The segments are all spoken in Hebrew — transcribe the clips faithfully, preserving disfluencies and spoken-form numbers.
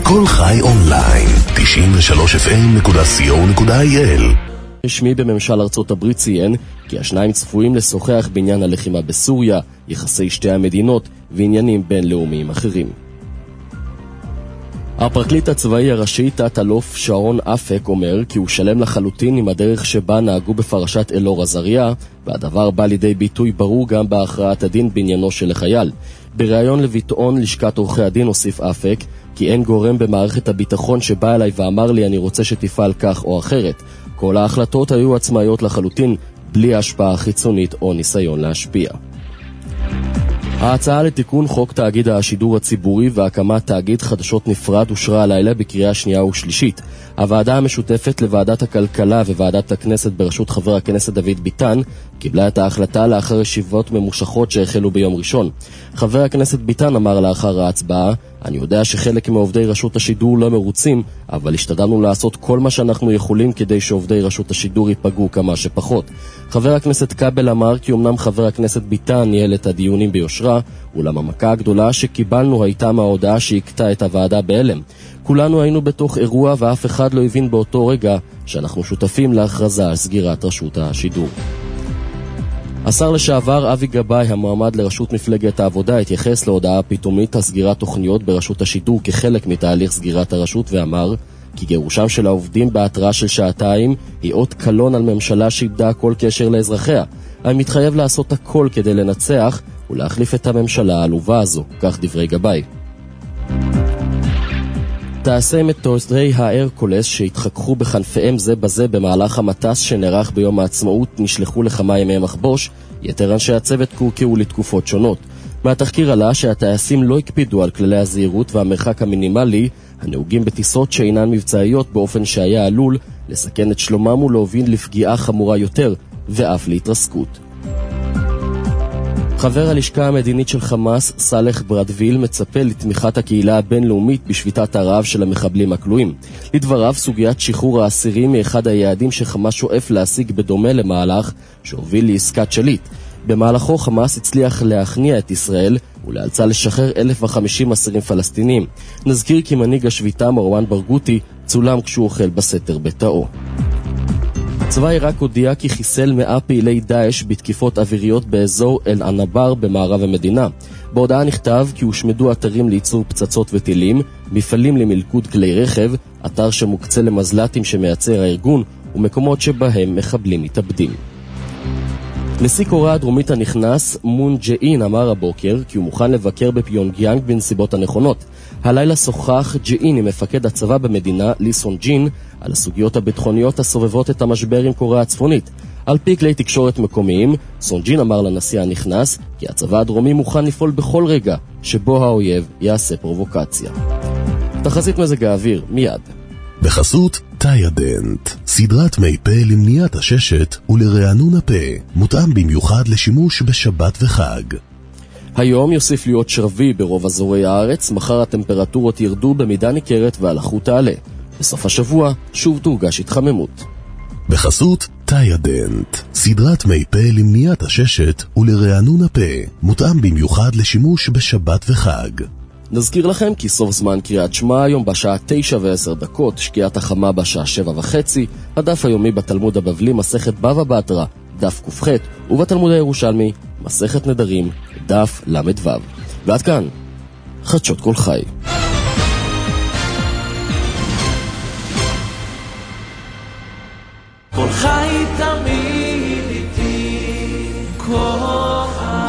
כל חי אונליין, תשעים ושלוש אף אם נקודה סי או נקודה איי אל. רשמי בממשל ארצות הברית ציין כי השניים צפויים לשוחח בעניין הלחימה בסוריה, יחסי שתי המדינות ועניינים בינלאומיים אחרים. הפרקליט הצבאי הראשי תת-אלוף שרון אפק אומר כי הוא שלם לחלוטין עם הדרך שבה נהגו בפרשת אלאור עזריה, והדבר בא לידי ביטוי ברור גם בהכרעת הדין בעניינו של החייל. בריאיון לביטאון לשכת עורכי הדין הוסיף אפק כי אין גורם במערכת הביטחון שבא אליי ואמר לי אני רוצה שתפעל כך או אחרת. כל ההחלטות היו עצמאיות לחלוטין, בלי השפעה חיצונית או ניסיון להשפיע. ההצעה לתיקון חוק תאגיד השידור הציבורי והקמת תאגיד חדשות נפרד אושרה הלילה בקריאה שנייה ושלישית. הוועדה המשותפת לוועדת הכלכלה וועדת הכנסת בראשות חבר הכנסת דוד ביטן קיבלה את ההחלטה לאחר ישיבות ממושכות שהחלו ביום ראשון. חבר הכנסת ביטן אמר לאחר ההצבעה, אני יודע שחלק מעובדי רשות השידור לא מרוצים, אבל השתדלנו לעשות כל מה שאנחנו יכולים כדי שעובדי רשות השידור ייפגעו כמה שפחות. חבר הכנסת קבל אמר כי אמנם חבר הכנסת ביטן ניהל את הדיונים ביושרה, אולם המכה הגדולה שקיבלנו הייתה מההודעה שהקטה את הוועדה בהלם. כולנו היינו בתוך אירוע ואף אחד לא הבין באותו רגע שאנחנו שותפים להכרזה על סגירת רשות השידור. השר לשעבר אבי גבאי, המועמד לראשות מפלגת העבודה, התייחס להודעה פתאומית על סגירת תוכניות ברשות השידור כחלק מתהליך סגירת הרשות ואמר כי גירושם של העובדים בהתראה של שעתיים היא אות קלון על ממשלה שאיבדה כל קשר לאזרחיה. אני מתחייב לעשות הכל כדי לנצח ולהחליף את הממשלה העלובה הזו, כך דברי גבאי. תעשי מטוסי ההרקולס שהתחככו בחנפיהם זה בזה במהלך המטס שנערך ביום העצמאות נשלחו לכמה ימי מחבוש, יתר אנשי הצוות קורקעו לתקופות שונות. מהתחקיר עלה שהטייסים לא הקפידו על כללי הזהירות והמרחק המינימלי הנהוגים בטיסות שאינן מבצעיות באופן שהיה עלול לסכן את שלומם ולהוביל לפגיעה חמורה יותר ואף להתרסקות. חבר הלשכה המדינית של חמאס, סלח ברדוויל, מצפה לתמיכת הקהילה הבינלאומית בשביתת הרעב של המחבלים הכלואים. לדבריו, סוגיית שחרור האסירים מאחד היעדים שחמאס שואף להשיג בדומה למהלך שהוביל לעסקת שליט. במהלכו חמאס הצליח להכניע את ישראל ולאלצה לשחרר אלף וחמישים אסירים פלסטינים. נזכיר כי מנהיג השביתה מרואן ברגותי צולם כשהוא אוכל בסתר בתאו. צבא עיראק הודיע כי חיסל מאה פעילי דאעש בתקיפות אוויריות באזור אל-ענבר במערב המדינה. בהודעה נכתב כי הושמדו אתרים לייצור פצצות וטילים, מפעלים למלכוד כלי רכב, אתר שמוקצה למזל"טים שמייצר הארגון, ומקומות שבהם מחבלים מתאבדים. נשיא קוריאה הדרומית הנכנס, מון ג'אין, אמר הבוקר כי הוא מוכן לבקר בפיונגיאנג בנסיבות הנכונות. הלילה שוחח ג'אין עם מפקד הצבא במדינה, לי סון ג'ין, על הסוגיות הביטחוניות הסובבות את המשבר עם קוריאה הצפונית. על פי כלי תקשורת מקומיים, סון ג'ין אמר לנשיא הנכנס כי הצבא הדרומי מוכן לפעול בכל רגע שבו האויב יעשה פרובוקציה. תחזית מזג האוויר, מיד. בחסות טיידנט, סדרת מי פה למניעת הששת ולרענון הפה, מותאם במיוחד לשימוש בשבת וחג. היום יוסיף להיות שרבי ברוב אזורי הארץ, מחר הטמפרטורות ירדו במידה ניכרת והלחות תעלה. בסוף השבוע שוב תורגש התחממות. בחסות טיידנט, סדרת מי פה למניעת הששת ולרענון הפה, מותאם במיוחד לשימוש בשבת וחג. נזכיר לכם כי סוף זמן קריאת שמע היום בשעה תשע ועשר דקות, שקיעת החמה בשעה שבע וחצי, הדף היומי בתלמוד הבבלי מסכת בבא בתרא, דף ק"ח, ובתלמוד הירושלמי מסכת נדרים, דף למ"ו. ועד כאן, חדשות כל חי. כל חי תמיד איתי, כל חי.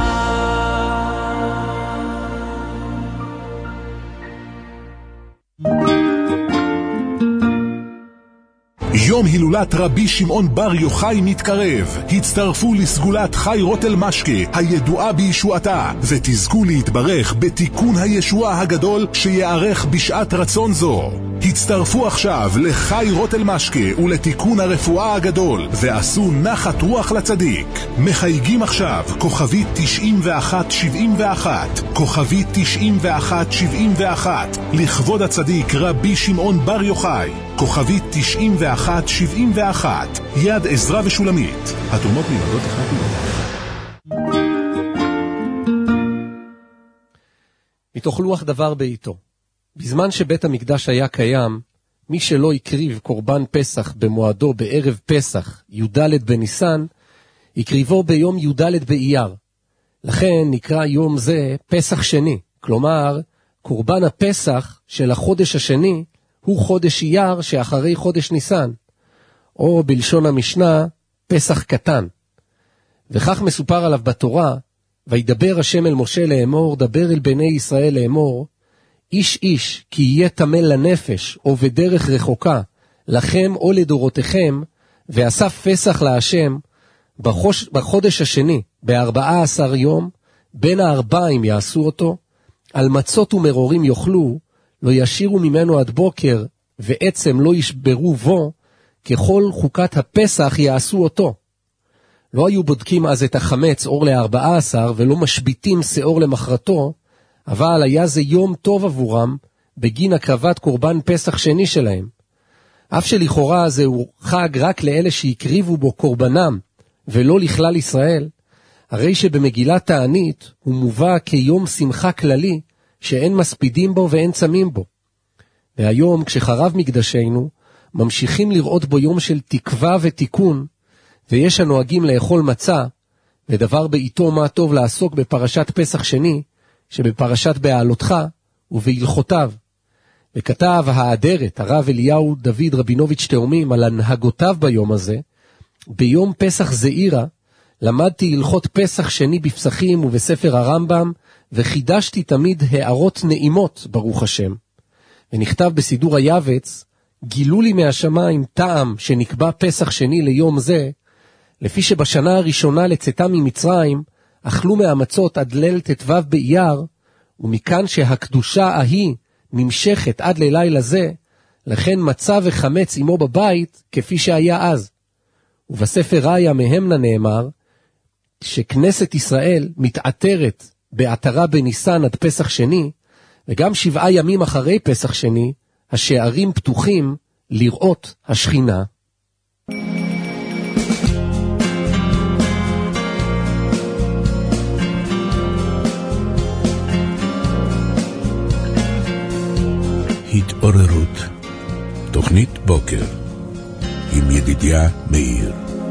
יום הילולת רבי שמעון בר יוחאי מתקרב. הצטרפו לסגולת חי רוטל משקה הידועה בישועתה ותזכו להתברך בתיקון הישועה הגדול שיערך בשעת רצון זו. הצטרפו עכשיו לחי רוטל משקה ולתיקון הרפואה הגדול ועשו נחת רוח לצדיק. מחייגים עכשיו כוכבית תשעים ואחת שבעים ואחת, כוכבית תשעים ואחת שבעים ואחת, לכבוד הצדיק רבי שמעון בר יוחאי, כוכבית תשעים ואחת שבעים ואחת, יד עזרא ושולמית. התרומות מיועדות לחיילים. מתוך לוח דבר בעיתו. בזמן שבית המקדש היה קיים, מי שלא הקריב קורבן פסח במועדו בערב פסח, י"ד בניסן, הקריבו ביום י"ד באייר. לכן נקרא יום זה פסח שני, כלומר, קורבן הפסח של החודש השני הוא חודש אייר שאחרי חודש ניסן, או בלשון המשנה, פסח קטן. וכך מסופר עליו בתורה, וידבר השם אל משה לאמור, דבר אל בני ישראל לאמור, איש איש כי יהיה תמל לנפש או בדרך רחוקה, לכם או לדורותיכם, ואסף פסח להשם, בחוש, בחודש השני, בארבעה עשר יום, בין הארבעים יעשו אותו, על מצות ומרורים יאכלו, לא ישירו ממנו עד בוקר, ועצם לא ישברו בו, ככל חוקת הפסח יעשו אותו. לא היו בודקים אז את החמץ אור לארבעה עשר, ולא משביטים שאור למחרתו, אבל היה זה יום טוב עבורם, בגין הקרבת קורבן פסח שני שלהם. אף שלכאורה זהו חג רק לאלה שהקריבו בו קורבנם, ולא לכלל ישראל, הרי שבמגילת תענית הוא מובא כיום שמחה כללי, שאין מספידים בו ואין צמים בו. והיום כשחרב מקדשנו, ממשיכים לראות בו יום של תקווה ותיקון, ויש הנוהגים לאכול מצה, ודבר בעיתו מה טוב לעסוק בפרשת פסח שני, שבפרשת בעלותך ובהלכותיו. וכתב האדרת, הרב אליהו דוד רבינוביץ' תאומים, על הנהגותיו ביום הזה, ביום פסח זעירה, למדתי הלכות פסח שני בפסחים ובספר הרמב"ם, וחידשתי תמיד הערות נעימות, ברוך השם. ונכתב בסידור היבץ, גילו לי מהשמיים טעם שנקבע פסח שני ליום זה, לפי שבשנה הראשונה לצאתם ממצרים, אכלו מהמצות עד ליל תתו באייר, ומכאן שהקדושה ההיא נמשכת עד ללילה זה, לכן מצה וחמץ עמו בבית כפי שהיה אז. ובספר ראיה מהמנה נאמר, שכנסת ישראל מתעטרת בעטרה בניסן עד פסח שני, וגם שבעה ימים אחרי פסח שני, השערים פתוחים לראות השכינה. התעוררות, תוכנית בוקר, עם ידידיה מאיר.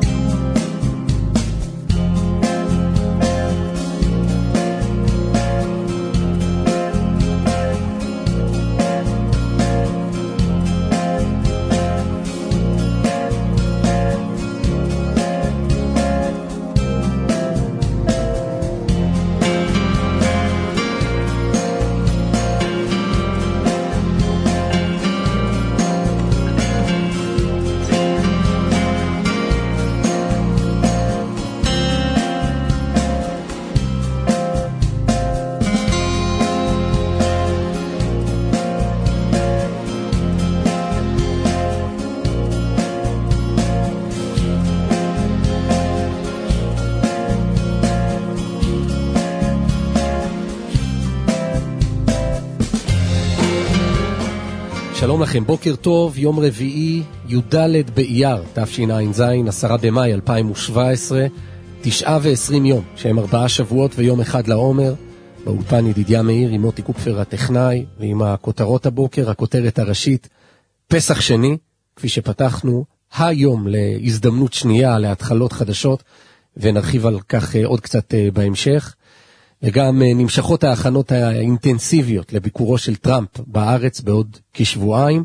שלום לכם, בוקר טוב, יום רביעי, י"ד באייר, תשע"ז, עשרה במאי אלפיים שבע עשרה, תשעה ועשרים יום, שהם ארבעה שבועות ויום אחד לעומר, באולפן ידידיה מאיר עם מוטי קופפר הטכנאי, ועם הכותרות הבוקר, הכותרת הראשית, פסח שני, כפי שפתחנו, היום להזדמנות שנייה, להתחלות חדשות, ונרחיב על כך עוד קצת בהמשך. וגם נמשכות ההכנות האינטנסיביות לביקורו של טראמפ בארץ בעוד כשבועיים,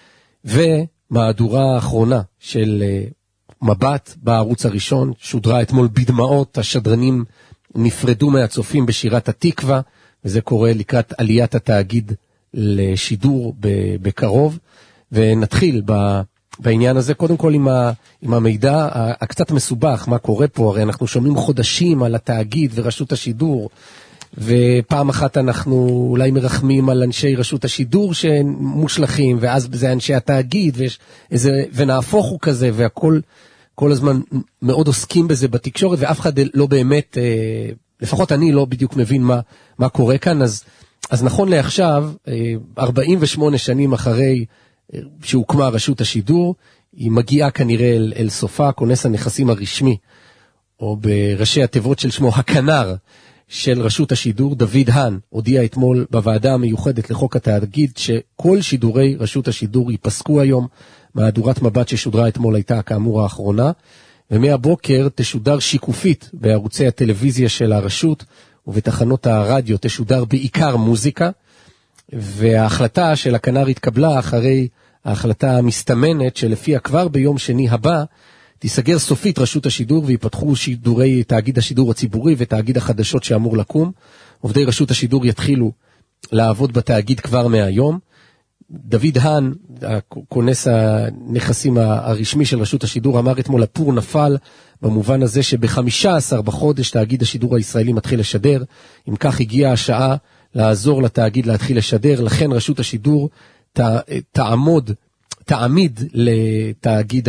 ומהדורה האחרונה של מבט בערוץ הראשון, שודרה אתמול בדמעות, השדרנים נפרדו מהצופים בשירת התקווה, וזה קורה לקראת עליית התאגיד לשידור בקרוב, ונתחיל בעניין הזה, קודם כל עם, ה, עם המידע הקצת מסובך, מה קורה פה, הרי אנחנו שומעים חודשים על התאגיד ורשות השידור, ופעם אחת אנחנו אולי מרחמים על אנשי רשות השידור שמושלחים, ואז זה אנשי התאגיד, ויש איזה, ונהפוך הוא כזה, והכל כל הזמן מאוד עוסקים בזה בתקשורת, ואף אחד לא באמת, לפחות אני לא בדיוק מבין מה, מה קורה כאן, אז, אז נכון לעכשיו, ארבעים ושמונה שנים אחרי שהוקמה רשות השידור, היא מגיעה כנראה אל, אל סופה, כונס הנכסים הרשמי, או בראשי התיבות של שמו הכנר, של רשות השידור, דוד האן, הודיע אתמול בוועדה המיוחדת לחוק התאגיד שכל שידורי רשות השידור ייפסקו היום. מהדורת מבט ששודרה אתמול הייתה כאמור האחרונה, ומהבוקר תשודר שיקופית בערוצי הטלוויזיה של הרשות, ובתחנות הרדיו תשודר בעיקר מוזיקה, וההחלטה של הכנר התקבלה אחרי ההחלטה המסתמנת שלפיה כבר ביום שני הבא תיסגר סופית רשות השידור ויפתחו שידורי תאגיד השידור הציבורי ותאגיד החדשות שאמור לקום. עובדי רשות השידור יתחילו לעבוד בתאגיד כבר מהיום. דוד האן, כונס הנכסים הרשמי של רשות השידור, אמר אתמול הפור נפל במובן הזה שבחמישה עשר בחודש תאגיד השידור הישראלי מתחיל לשדר. אם כך הגיעה השעה לעזור לתאגיד להתחיל לשדר, לכן רשות השידור ת, תעמוד, תעמיד לתאגיד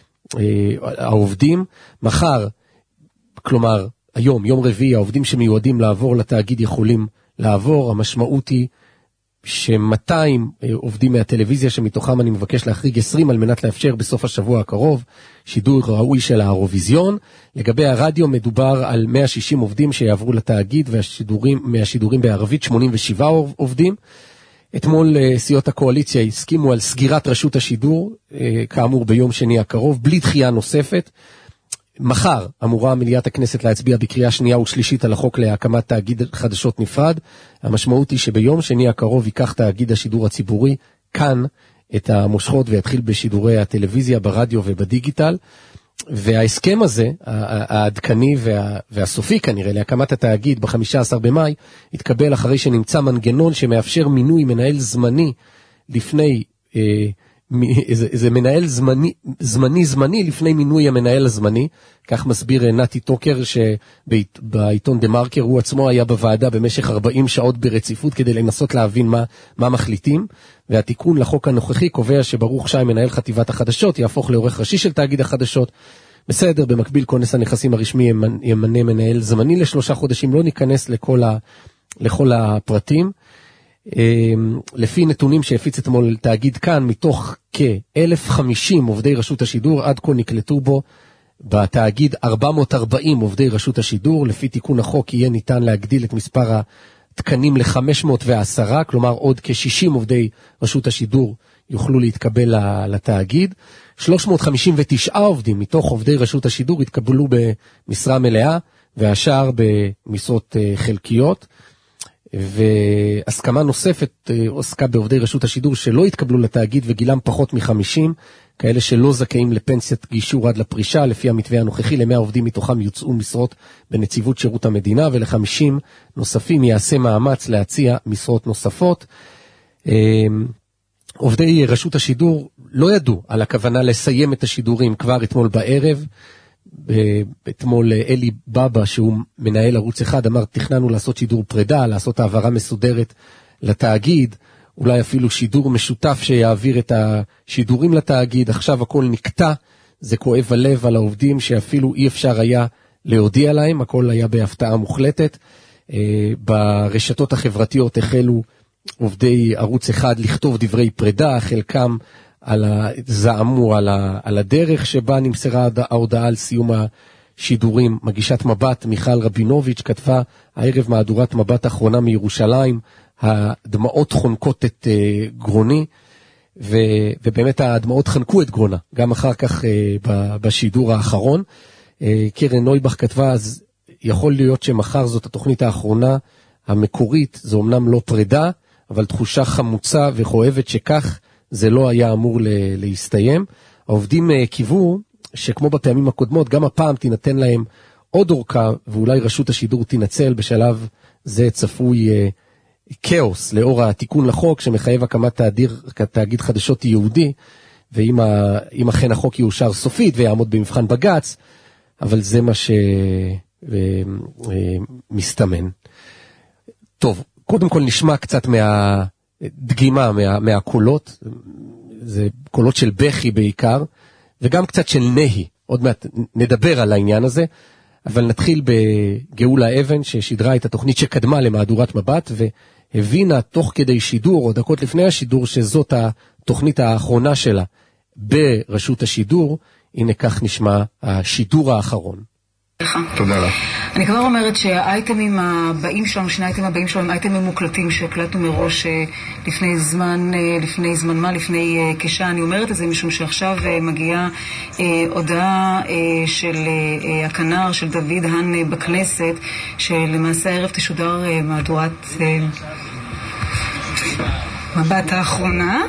העובדים. מחר, כלומר היום, יום רביעי, העובדים שמיועדים לעבור לתאגיד יכולים לעבור. המשמעות היא ש-מאתיים עובדים מהטלוויזיה, שמתוכם אני מבקש להחריג עשרים על מנת לאפשר בסוף השבוע הקרוב שידור ראוי של האירוויזיון. לגבי הרדיו מדובר על מאה ושישים עובדים שיעברו לתאגיד, והשידורים, מהשידורים בערבית שמונים ושבעה עובדים. אתמול סיעות הקואליציה הסכימו על סגירת רשות השידור, כאמור ביום שני הקרוב, בלי דחייה נוספת. מחר אמורה מליאת הכנסת להצביע בקריאה שנייה ושלישית על החוק להקמת תאגיד חדשות נפרד. המשמעות היא שביום שני הקרוב ייקח תאגיד השידור הציבורי כאן את המושכות ויתחיל בשידורי הטלוויזיה, ברדיו ובדיגיטל. וההסכם הזה, העדכני וה, והסופי כנראה, להקמת התאגיד ב-חמישה עשר במאי, התקבל אחרי שנמצא מנגנון שמאפשר מינוי מנהל זמני לפני, אה, איזה, איזה מנהל זמני, זמני זמני לפני מינוי המנהל הזמני. כך מסביר נתי טוקר שבעיתון דה מרקר, הוא עצמו היה בוועדה במשך ארבעים שעות ברציפות כדי לנסות להבין מה, מה מחליטים. והתיקון לחוק הנוכחי קובע שברוך שי מנהל חטיבת החדשות יהפוך לעורך ראשי של תאגיד החדשות. בסדר, במקביל כונס הנכסים הרשמי ימנה מנהל זמני לשלושה חודשים. לא ניכנס לכל, ה, לכל הפרטים. לפי נתונים שהפיץ אתמול תאגיד כאן, מתוך כ-אלף וחמישים עובדי רשות השידור, עד כה נקלטו בו בתאגיד ארבע מאות וארבעים עובדי רשות השידור. לפי תיקון החוק יהיה ניתן להגדיל את מספר התקנים ל-חמש מאות ועשר, כלומר עוד כ-שישים עובדי רשות השידור יוכלו להתקבל לתאגיד. שלוש מאות חמישים ותשעה עובדים מתוך עובדי רשות השידור התקבלו במשרה מלאה, והשאר במשרות חלקיות. והסכמה נוספת עוסקה בעובדי רשות השידור שלא התקבלו לתאגיד וגילם פחות מ-חמישים, כאלה שלא זכאים לפנסיית גישור עד לפרישה. לפי המתווה הנוכחי, ל-מאה עובדים מתוכם יוצאו משרות בנציבות שירות המדינה, ול-חמישים נוספים יעשה מאמץ להציע משרות נוספות. עובדי רשות השידור לא ידעו על הכוונה לסיים את השידורים כבר אתמול בערב. אתמול אלי בבא, שהוא מנהל ערוץ אחד, אמר תכננו לעשות שידור פרידה, לעשות העברה מסודרת לתאגיד, אולי אפילו שידור משותף שיעביר את השידורים לתאגיד. עכשיו הכל נקטע, זה כואב הלב על העובדים שאפילו אי אפשר היה להודיע להם, הכל היה בהפתעה מוחלטת. ברשתות החברתיות החלו עובדי ערוץ אחד לכתוב דברי פרידה, חלקם על הזעמו על, ה, על הדרך שבה נמסרה ההודעה על סיום השידורים. מגישת מבט מיכל רבינוביץ' כתבה הערב מהדורת מבט האחרונה מירושלים, הדמעות חונקות את uh, גרוני, ו, ובאמת הדמעות חנקו את גרונה, גם אחר כך uh, ב, בשידור האחרון. Uh, קרן נויבך כתבה, אז יכול להיות שמחר זאת התוכנית האחרונה המקורית, זו אמנם לא פרידה, אבל תחושה חמוצה וכואבת שכך זה לא היה אמור להסתיים. העובדים קיוו שכמו בפעמים הקודמות, גם הפעם תינתן להם עוד אורכה, ואולי רשות השידור תנצל. בשלב זה צפוי כאוס לאור התיקון לחוק שמחייב הקמת תאדיר, תאגיד חדשות יהודי, ואם ה, אם אכן החוק יאושר סופית ויעמוד במבחן בגץ, אבל זה מה שמסתמן. טוב, קודם כל נשמע קצת מה... דגימה מה, מהקולות, זה קולות של בכי בעיקר, וגם קצת של נהי. עוד מעט נדבר על העניין הזה, אבל נתחיל בגאולה אבן, ששידרה את התוכנית שקדמה למהדורת מבט, והבינה תוך כדי שידור, או דקות לפני השידור, שזאת התוכנית האחרונה שלה ברשות השידור. הנה כך נשמע השידור האחרון. תודה לך. אני כבר אומרת שהאייטמים הבאים שלנו, שני האייטמים הבאים שלנו, הם אייטמים מוקלטים שהקלטנו מראש לפני זמן, לפני זמן מה, לפני כשעה. אני אומרת את זה משום שעכשיו מגיעה הודעה של הכנר, של דוד הן בכנסת, שלמעשה הערב תשודר מהדורת מבט האחרונה.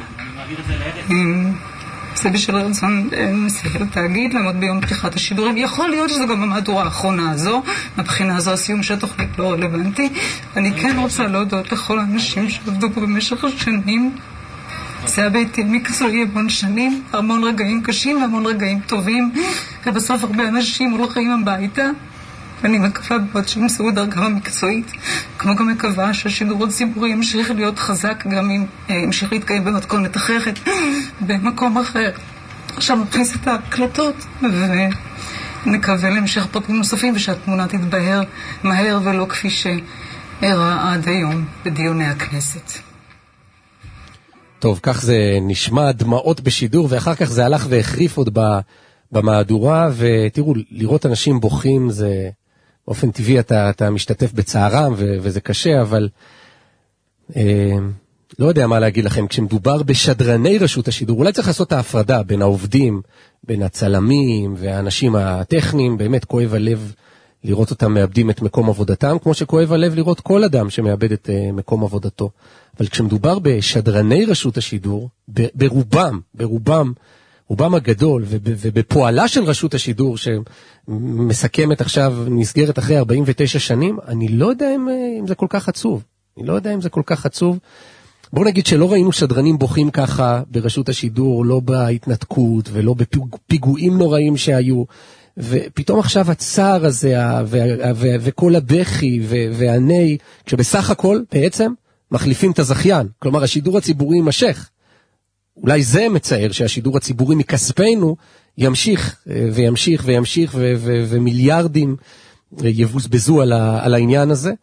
זה בשל רצון מסגל התאגיד לעמוד ביום פתיחת השידורים. יכול להיות שזה גם המהדורה האחרונה הזו, מבחינה הזו הסיום שהתוכנית לא רלוונטי. אני כן רוצה להודות לכל האנשים שעבדו פה במשך השנים. זה הביתי מקצועי המון שנים, המון רגעים קשים והמון רגעים טובים, ובסוף הרבה אנשים הולכים הביתה. ואני מקווה מאוד שימצאו דרכם המקצועית, כמו גם מקווה שהשידור הציבורי ימשיך להיות חזק, גם אם ימשיך להתקיים במתכונת אחרת, במקום אחר. עכשיו נכניס את ההקלטות, ונקווה להמשך פרטים נוספים, ושהתמונה תתבהר מהר ולא כפי שהראה עד היום בדיוני הכנסת. טוב, כך זה נשמע, דמעות בשידור, ואחר כך זה הלך והחריף עוד במהדורה, ותראו, לראות אנשים בוכים זה... באופן טבעי אתה, אתה משתתף בצערם, ו, וזה קשה, אבל אה, לא יודע מה להגיד לכם, כשמדובר בשדרני רשות השידור, אולי צריך לעשות את ההפרדה בין העובדים, בין הצלמים והאנשים הטכניים, באמת כואב הלב לראות אותם מאבדים את מקום עבודתם, כמו שכואב הלב לראות כל אדם שמאבד את אה, מקום עבודתו. אבל כשמדובר בשדרני רשות השידור, ב, ברובם, ברובם, רובם הגדול, ובפועלה של רשות השידור, שמסכמת עכשיו, נסגרת אחרי ארבעים ותשע שנים, אני לא יודע אם, אם זה כל כך עצוב. אני לא יודע אם זה כל כך עצוב. בואו נגיד שלא ראינו שדרנים בוכים ככה ברשות השידור, לא בהתנתקות, ולא בפיגועים נוראים שהיו, ופתאום עכשיו הצער הזה, וכל הבכי, והעני, כשבסך הכל, בעצם, מחליפים את הזכיין. כלומר, השידור הציבורי יימשך. אולי זה מצער שהשידור הציבורי מכספנו ימשיך וימשיך וימשיך ו- ו- ומיליארדים יבוזבזו על, ה- על העניין הזה.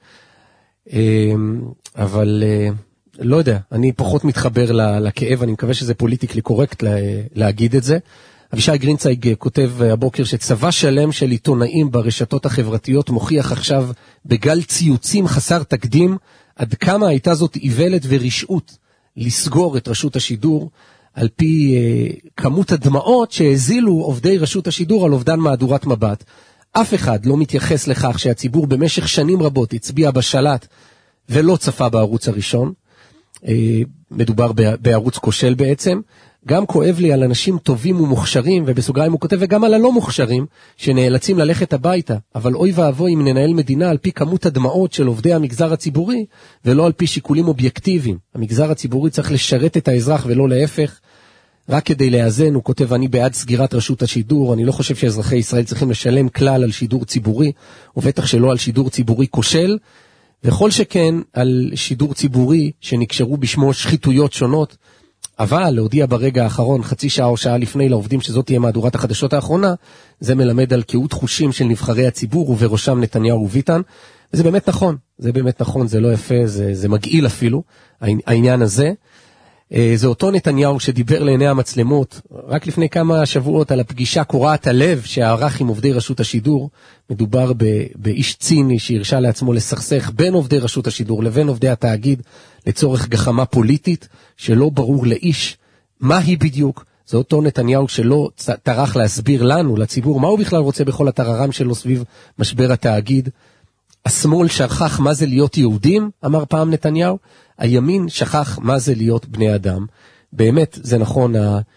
אבל לא יודע, אני פחות מתחבר לכאב, אני מקווה שזה פוליטיקלי קורקט להגיד את זה. אבישי גרינצייג כותב הבוקר שצבא שלם של עיתונאים ברשתות החברתיות מוכיח עכשיו בגל ציוצים חסר תקדים עד כמה הייתה זאת איוולת ורשעות לסגור את רשות השידור על פי uh, כמות הדמעות שהזילו עובדי רשות השידור על אובדן מהדורת מבט. אף אחד לא מתייחס לכך שהציבור במשך שנים רבות הצביע בשלט ולא צפה בערוץ הראשון. Uh, מדובר בערוץ כושל בעצם. גם כואב לי על אנשים טובים ומוכשרים, ובסוגריים הוא כותב, וגם על הלא מוכשרים, שנאלצים ללכת הביתה. אבל אוי ואבוי אם ננהל מדינה על פי כמות הדמעות של עובדי המגזר הציבורי, ולא על פי שיקולים אובייקטיביים. המגזר הציבורי צריך לשרת את האזרח ולא להפך. רק כדי לאזן, הוא כותב, אני בעד סגירת רשות השידור, אני לא חושב שאזרחי ישראל צריכים לשלם כלל על שידור ציבורי, ובטח שלא על שידור ציבורי כושל, וכל שכן על שידור ציבורי שנקשרו בשמו שחיתויות שונות, אבל להודיע ברגע האחרון, חצי שעה או שעה לפני לעובדים שזאת תהיה מהדורת החדשות האחרונה, זה מלמד על קהות חושים של נבחרי הציבור, ובראשם נתניהו וביטן, וזה באמת נכון, זה באמת נכון, זה לא יפה, זה, זה מגעיל אפילו, העניין הזה. זה אותו נתניהו שדיבר לעיני המצלמות, רק לפני כמה שבועות על הפגישה קורעת הלב שערך עם עובדי רשות השידור, מדובר ב, באיש ציני שהרשה לעצמו לסכסך בין עובדי רשות השידור לבין עובדי התאגיד, לצורך גחמה פוליטית, שלא ברור לאיש מה היא בדיוק. זה אותו נתניהו שלא טרח להסביר לנו, לציבור, מה הוא בכלל רוצה בכל הטררם שלו סביב משבר התאגיד. השמאל שכח מה זה להיות יהודים, אמר פעם נתניהו, הימין שכח מה זה להיות בני אדם. באמת, זה נכון,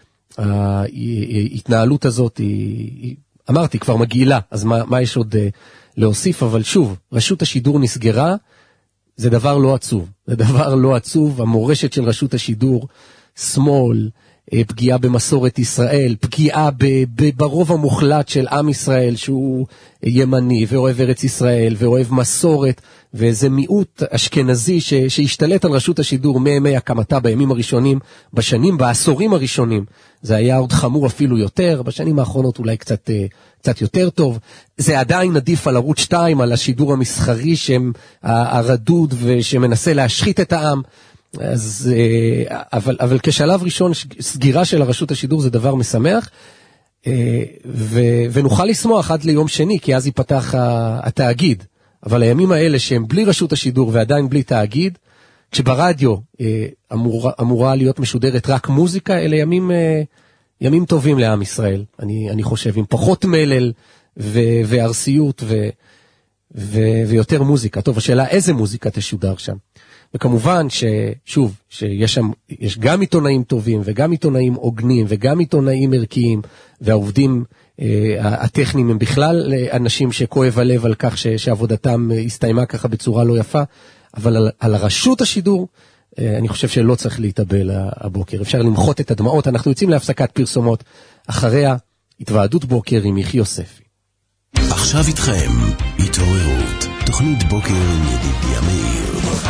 ההתנהלות הזאת היא, אמרתי, כבר מגעילה, אז מה, מה יש עוד להוסיף? אבל שוב, רשות השידור נסגרה, זה דבר לא עצוב, זה דבר לא עצוב, המורשת של רשות השידור, שמאל, פגיעה במסורת ישראל, פגיעה ב- ב- ברוב המוחלט של עם ישראל, שהוא ימני ואוהב ארץ ישראל ואוהב מסורת, וזה מיעוט אשכנזי ש- שהשתלט על רשות השידור מימי הקמתה בימים הראשונים, בשנים, בעשורים הראשונים, זה היה עוד חמור אפילו יותר, בשנים האחרונות אולי קצת, קצת יותר טוב, זה עדיין עדיף על ערוץ שתיים, על השידור המסחרי שהם הרדוד ושמנסה להשחית את העם, אז, אבל, אבל כשלב ראשון, סגירה של הרשות השידור זה דבר משמח. ו- ונוכל לשמוח עד ליום שני, כי אז ייפתח התאגיד. אבל הימים האלה שהם בלי רשות השידור ועדיין בלי תאגיד, כשברדיו אמורה, אמורה להיות משודרת רק מוזיקה, אלה ימים, ימים טובים לעם ישראל, אני, אני חושב, עם פחות מלל ו- וארסיות ו- ו- ויותר מוזיקה. טוב, השאלה איזה מוזיקה תשודר שם. וכמובן ששוב, שיש שם, יש גם עיתונאים טובים וגם עיתונאים עוגנים וגם עיתונאים ערכיים, והעובדים אה, הטכניים הם בכלל אנשים שכואב הלב על כך ש, שעבודתם הסתיימה ככה בצורה לא יפה, אבל על, על הרשות השידור אה, אני חושב שלא צריך להתאבל הבוקר, אפשר למחות את הדמעות. אנחנו יוצאים להפסקת פרסומות, אחריה התוועדות בוקר עם יחי יוספי. עכשיו איתכם, התעוררות, תוכנית בוקר עם ידידיה מאיר.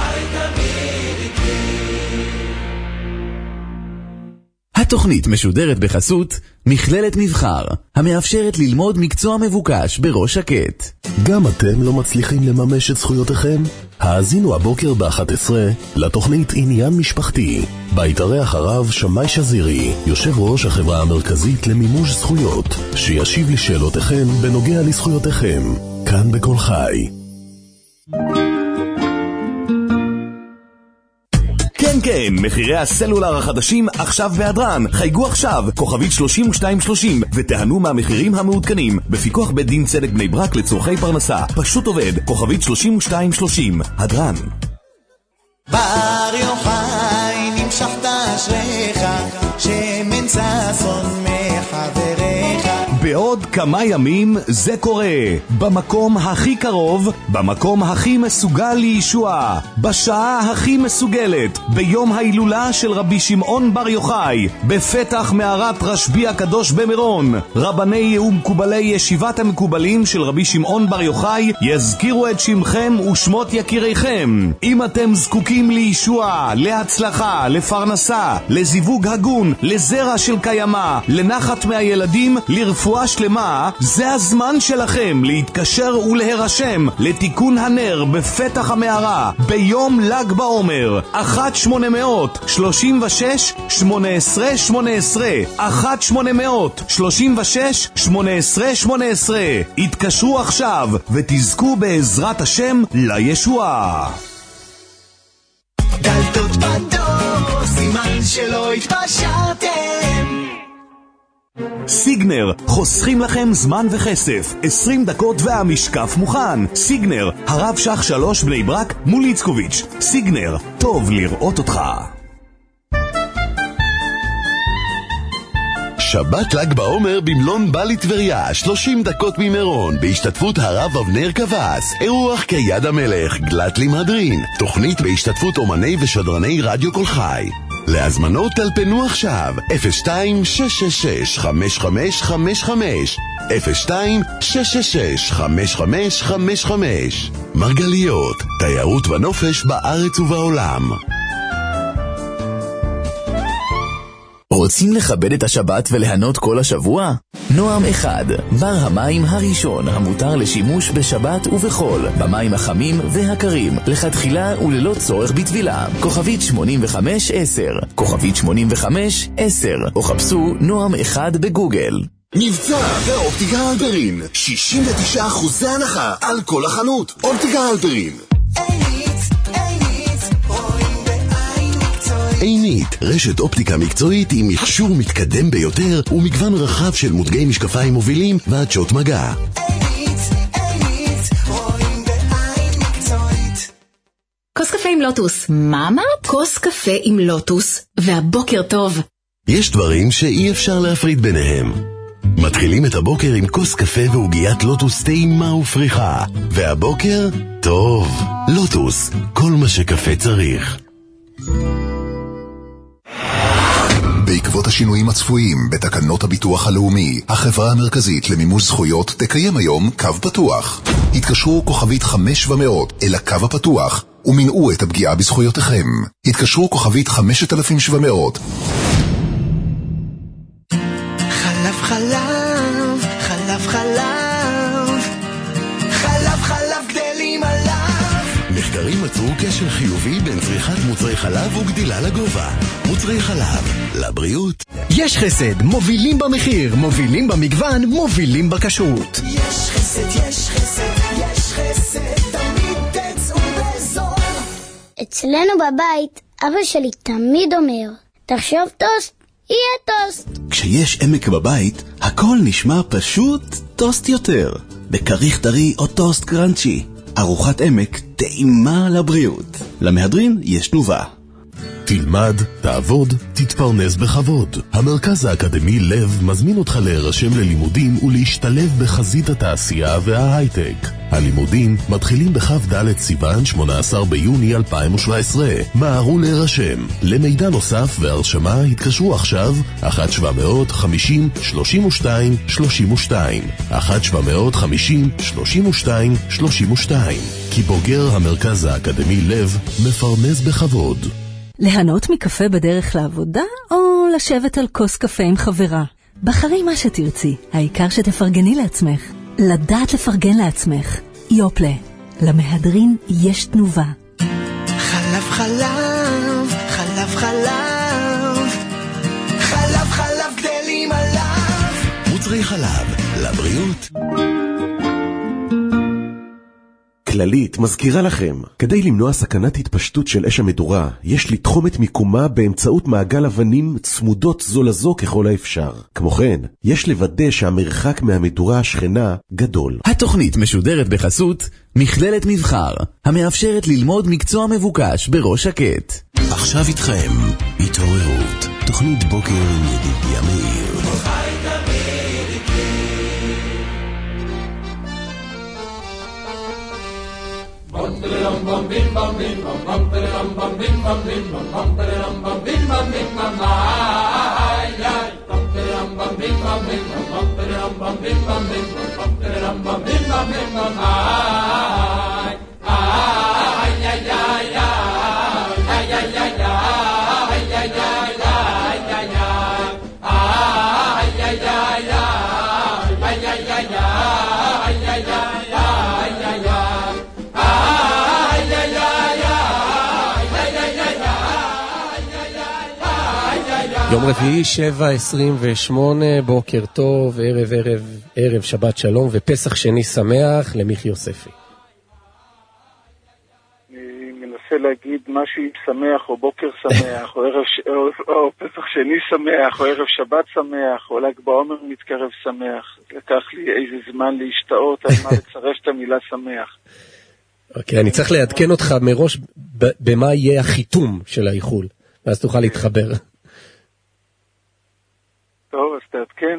התוכנית משודרת בחסות מכללת מבחר, המאפשרת ללמוד מקצוע מבוקש בראש שקט. גם אתם לא מצליחים לממש את זכויותיכם? האזינו הבוקר ב-אחת עשרה לתוכנית עניין משפחתי. בהתארח הרב שמאי שזירי, יושב ראש החברה המרכזית למימוש זכויות, שישיב לשאלותיכם בנוגע לזכויותיכם. כאן בכל חי. כן כן, מחירי הסלולר החדשים עכשיו בהדרן. חייגו עכשיו, כוכבית שלושים ושתיים שלושים, ותהנו מהמחירים המעודכנים. בפיקוח בית דין צדק בני ברק לצורכי פרנסה. פשוט עובד, כוכבית שלושים ושתיים שלושים. הדרן. בר יוחאי נמשכת אשריך, שמן ששון מחבריך. בעוד כמה ימים זה קורה, במקום הכי קרוב, במקום הכי מסוגל לישוע, בשעה הכי מסוגלת, ביום ההילולה של רבי שמעון בר יוחאי, בפתח מערת רשב"י הקדוש במירון. רבני ומקובלי ישיבת המקובלים של רבי שמעון בר יוחאי יזכירו את שמכם ושמות יקיריכם. אם אתם זקוקים לישוע, להצלחה, לפרנסה, לזיווג הגון, לזרע של קיימה, לנחת מהילדים, לרפואה שלמה, זה הזמן שלכם להתקשר ולהירשם לתיקון הנר בפתח המערה ביום ל"ג בעומר. אחת שמונה מאות שלושים ושש שמונה עשרה שמונה עשרה, אחת שמונה מאות שלושים ושש שמונה עשרה שמונה עשרה. התקשרו עכשיו ותזכו בעזרת השם לישועה. דלתות בדור, סימן שלא התפשרתם. סיגנר, חוסכים לכם זמן וכסף, עשרים דקות והמשקף מוכן. סיגנר, הרב שח שלוש בני ברק מול איצקוביץ'. סיגנר, טוב לראות אותך. שבת ל"ג בעומר במלון בלי טבריה, שלושים דקות ממירון, בהשתתפות הרב אבנר קבס. אירוח כיד המלך, גלת למהדרין, תוכנית בהשתתפות אומני ושדרני רדיו כל חי. להזמנות טלפנו עכשיו אפס שתיים שש שש שש חמש חמש חמש חמש, אפס שתיים שש שש שש חמש חמש חמש חמש. מרגליות, תיירות ונופש בארץ ובעולם. רוצים לכבד את השבת וליהנות כל השבוע? נועם אחד, בר המים הראשון המותר לשימוש בשבת ובחול, במים החמים והקרים, לכתחילה וללא צורך בטבילה. כוכבית שמונים וחמש עשר, כוכבית שמונים וחמש עשר, או חפשו נועם אחד בגוגל. מבצע באופטיקה הלפרין, שישים ותשעה אחוז הנחה על כל החנות. אופטיקה הלפרין. עינית, רשת אופטיקה מקצועית עם מכשור מתקדם ביותר ומגוון רחב של מותגי משקפיים מובילים ועדשות מגע. עינית, עינית, רואים בעין מקצועית. כוס קפה עם לוטוס. מה אמרת? כוס קפה עם לוטוס, והבוקר טוב. יש דברים שאי אפשר להפריד ביניהם. מתחילים את הבוקר עם כוס קפה ועוגיית לוטוס טעימה ופריחה, והבוקר טוב. לוטוס, כל מה שקפה צריך. בעקבות השינויים הצפויים בתקנות הביטוח הלאומי, החברה המרכזית למימוש זכויות תקיים היום קו פתוח. התקשרו כוכבית חמש ומאות אל הקו הפתוח ומנעו את הפגיעה בזכויותיכם. התקשרו כוכבית חמשת אלפים שבע מאות. חלב חלב, חלב חלב, חלב חלב גדלים עליו. מחקרים מצאו קשר חיובי בין צריכת מוצרי חלב וגדילה לגובה. מוצרי חלב, לבריאות. יש חסד, מובילים במחיר, מובילים במגוון, מובילים בכשרות. יש חסד, יש חסד, יש חסד, תמיד תצאו בזול. אצלנו בבית, אבא שלי תמיד אומר, תחשוב טוסט, יהיה טוסט. כשיש עמק בבית, הכל נשמע פשוט טוסט יותר. בכריך טרי או טוסט קרנצ'י. ארוחת עמק טעימה לבריאות. למהדרין יש תנובה. תלמד, תעבוד, תתפרנס בכבוד. המרכז האקדמי לב מזמין אותך להירשם ללימודים ולהשתלב בחזית התעשייה וההייטק. הלימודים מתחילים בכ"ד סיוון, שמונה עשר ביוני אלפיים שבע עשרה. מהרו להירשם. למידע נוסף והרשמה התקשרו עכשיו אחת שבע מאות חמישים שלושים ושתיים שלושים ושתיים אחת שבע מאות חמישים שלושים ושתיים שלושים ושתיים. כי בוגר המרכז האקדמי לב מפרנס בכבוד. ליהנות מקפה בדרך לעבודה או לשבת על כוס קפה עם חברה? בחרי מה שתרצי, העיקר שתפרגני לעצמך. לדעת לפרגן לעצמך. יופלה, למהדרין יש תנובה. חלב חלב, חלב חלב, חלב חלב גדלים עליו. מוצרי חלב, לבריאות. כללית מזכירה לכם, כדי למנוע סכנת התפשטות של אש המדורה, יש לתחום את מיקומה באמצעות מעגל אבנים צמודות זו לזו ככל האפשר. כמו כן, יש לוודא שהמרחק מהמדורה השכנה גדול. התוכנית משודרת בחסות מכללת מבחר, המאפשרת ללמוד מקצוע מבוקש בראש שקט. עכשיו איתכם, התעוררות, תוכנית בוקר עם ידידיה מאיר. Bum bum bim bum bim bum bum bum bim bum bim bum bum bum bim bum bim bum ay ay bum bum bim bum bim bum bum bim bum bim bum bum bim bum bim bum ay ay ay ay ay ay ay ay יום רביעי שבע עשרים ושמונה, בוקר טוב, ערב ערב ערב שבת שלום ופסח שני שמח למיכי יוספי. אני מנסה להגיד משהו שמח או בוקר שמח או ערב ש... או, או פסח שני שמח או ערב שבת שמח או ל"ג בעומר מתקרב שמח. לקח לי איזה זמן להשתאות על מה לצרף את המילה שמח. אוקיי, אני צריך לעדכן אותך מראש במה יהיה החיתום של האיחול, ואז תוכל להתחבר. טוב, אז תעדכן.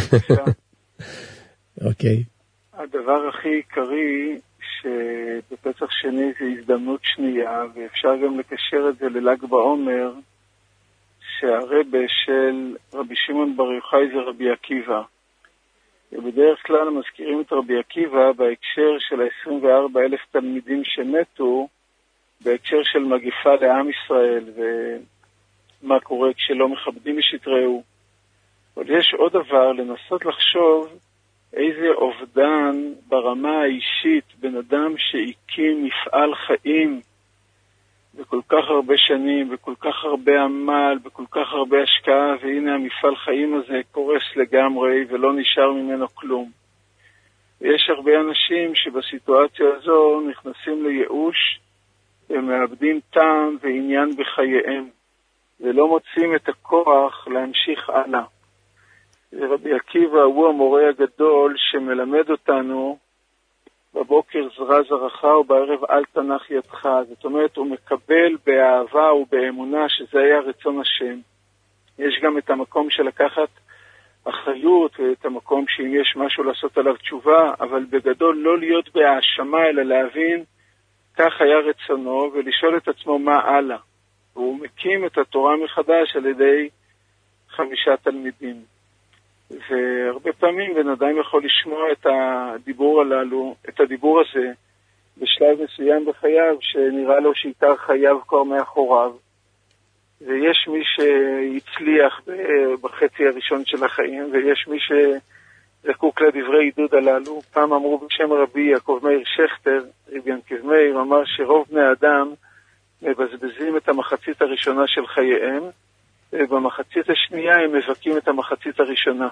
אוקיי. הדבר הכי עיקרי שבפסח שני זה הזדמנות שנייה, ואפשר גם לקשר את זה לל"ג בעומר, שהרבה של רבי שמעון בר יוחאי זה רבי עקיבא. ובדרך כלל מזכירים את רבי עקיבא בהקשר של ה-עשרים וארבעה אלף תלמידים שמתו, בהקשר של מגיפה לעם ישראל, ומה קורה כשלא מכבדים משתראו. אבל יש עוד דבר, לנסות לחשוב איזה אובדן ברמה האישית, בן אדם שהקים מפעל חיים בכל כך הרבה שנים, בכל כך הרבה עמל, בכל כך הרבה השקעה, והנה המפעל חיים הזה קורס לגמרי ולא נשאר ממנו כלום. ויש הרבה אנשים שבסיטואציה הזו נכנסים לייאוש, הם מאבדים טעם ועניין בחייהם, ולא מוצאים את הכוח להמשיך הלאה. רבי עקיבא הוא המורה הגדול שמלמד אותנו בבוקר זרע זרעך ובערב אל תנח ידך. זאת אומרת, הוא מקבל באהבה ובאמונה שזה היה רצון השם. יש גם את המקום של לקחת אחריות ואת המקום שאם יש משהו לעשות עליו תשובה, אבל בגדול לא להיות בהאשמה אלא להבין כך היה רצונו ולשאול את עצמו מה הלאה. והוא מקים את התורה מחדש על ידי חמישה תלמידים. והרבה פעמים בן אדם יכול לשמוע את הדיבור הללו, את הדיבור הזה, בשלב מסוים בחייו, שנראה לו שאיתר חייו כבר מאחוריו. ויש מי שהצליח בחצי הראשון של החיים, ויש מי זקוק לדברי עידוד הללו. פעם אמרו בשם רבי יעקב מאיר שכטר, רבי ינקב מאיר, אמר שרוב בני אדם מבזבזים את המחצית הראשונה של חייהם, ובמחצית השנייה הם מבקים את המחצית הראשונה.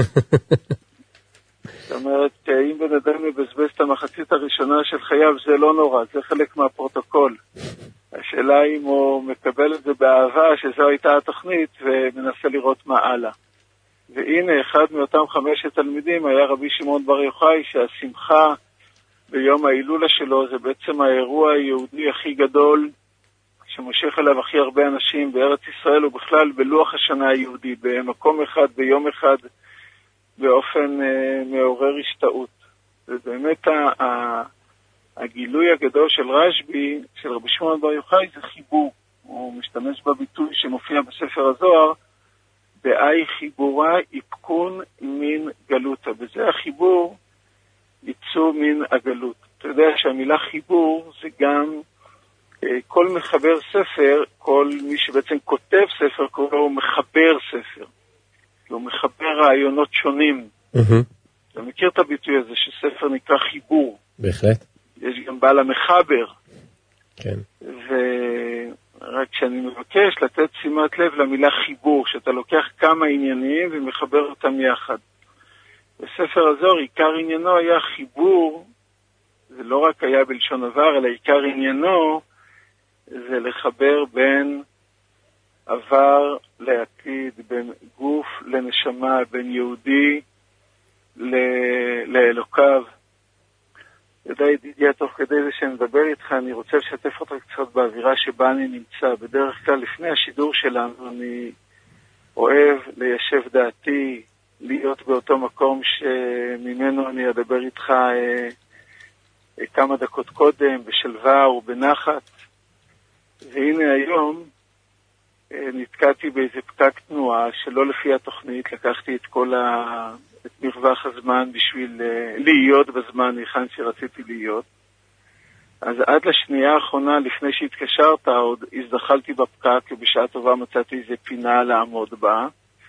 זאת אומרת, אם בן אדם מבזבז את המחצית הראשונה של חייו, זה לא נורא, זה חלק מהפרוטוקול. השאלה אם הוא מקבל את זה באהבה, שזו הייתה התוכנית, ומנסה לראות מה הלאה. והנה, אחד מאותם חמשת תלמידים היה רבי שמעון בר יוחאי, שהשמחה ביום ההילולה שלו זה בעצם האירוע היהודי הכי גדול, שמושך אליו הכי הרבה אנשים בארץ ישראל, ובכלל בלוח השנה היהודי, במקום אחד, ביום אחד, באופן אה, מעורר השתאות. ובאמת ה- ה- הגילוי הגדול של רשב"י, של רבי שמעון בר יוחאי, זה חיבור. הוא משתמש בביטוי שמופיע בספר הזוהר, באי חיבורה איפקון מן גלותה. בזה החיבור יצאו מן הגלות. אתה יודע שהמילה חיבור זה גם אה, כל מחבר ספר, כל מי שבעצם כותב ספר, קורא הוא מחבר ספר. הוא מחבר רעיונות שונים. אתה מכיר את הביטוי הזה שספר נקרא חיבור? בהחלט. יש גם בעל המחבר. כן. ורק שאני מבקש לתת שימת לב למילה חיבור, שאתה לוקח כמה עניינים ומחבר אותם יחד. בספר הזוהר עיקר עניינו היה חיבור, זה לא רק היה בלשון עבר, אלא עיקר עניינו זה לחבר בין עבר לעתיד, בין גוף לנשמה, בין יהודי ל- לאלוקיו. יודע ידידיה, תוך כדי זה שאני מדבר איתך, אני רוצה לשתף אותך קצת באווירה שבה אני נמצא. בדרך כלל לפני השידור שלנו אני אוהב ליישב דעתי, להיות באותו מקום שממנו אני אדבר איתך אה, אה, כמה דקות קודם, בשלווה ובנחת. והנה היום אה, נתקעתי באיזה פקק תנועה שלא לפי התוכנית, לקחתי את כל ה... את מרווח הזמן בשביל uh, להיות בזמן היכן שרציתי להיות. אז עד לשנייה האחרונה לפני שהתקשרת עוד הזדחלתי בפקק, ובשעה טובה מצאתי איזה פינה לעמוד בה,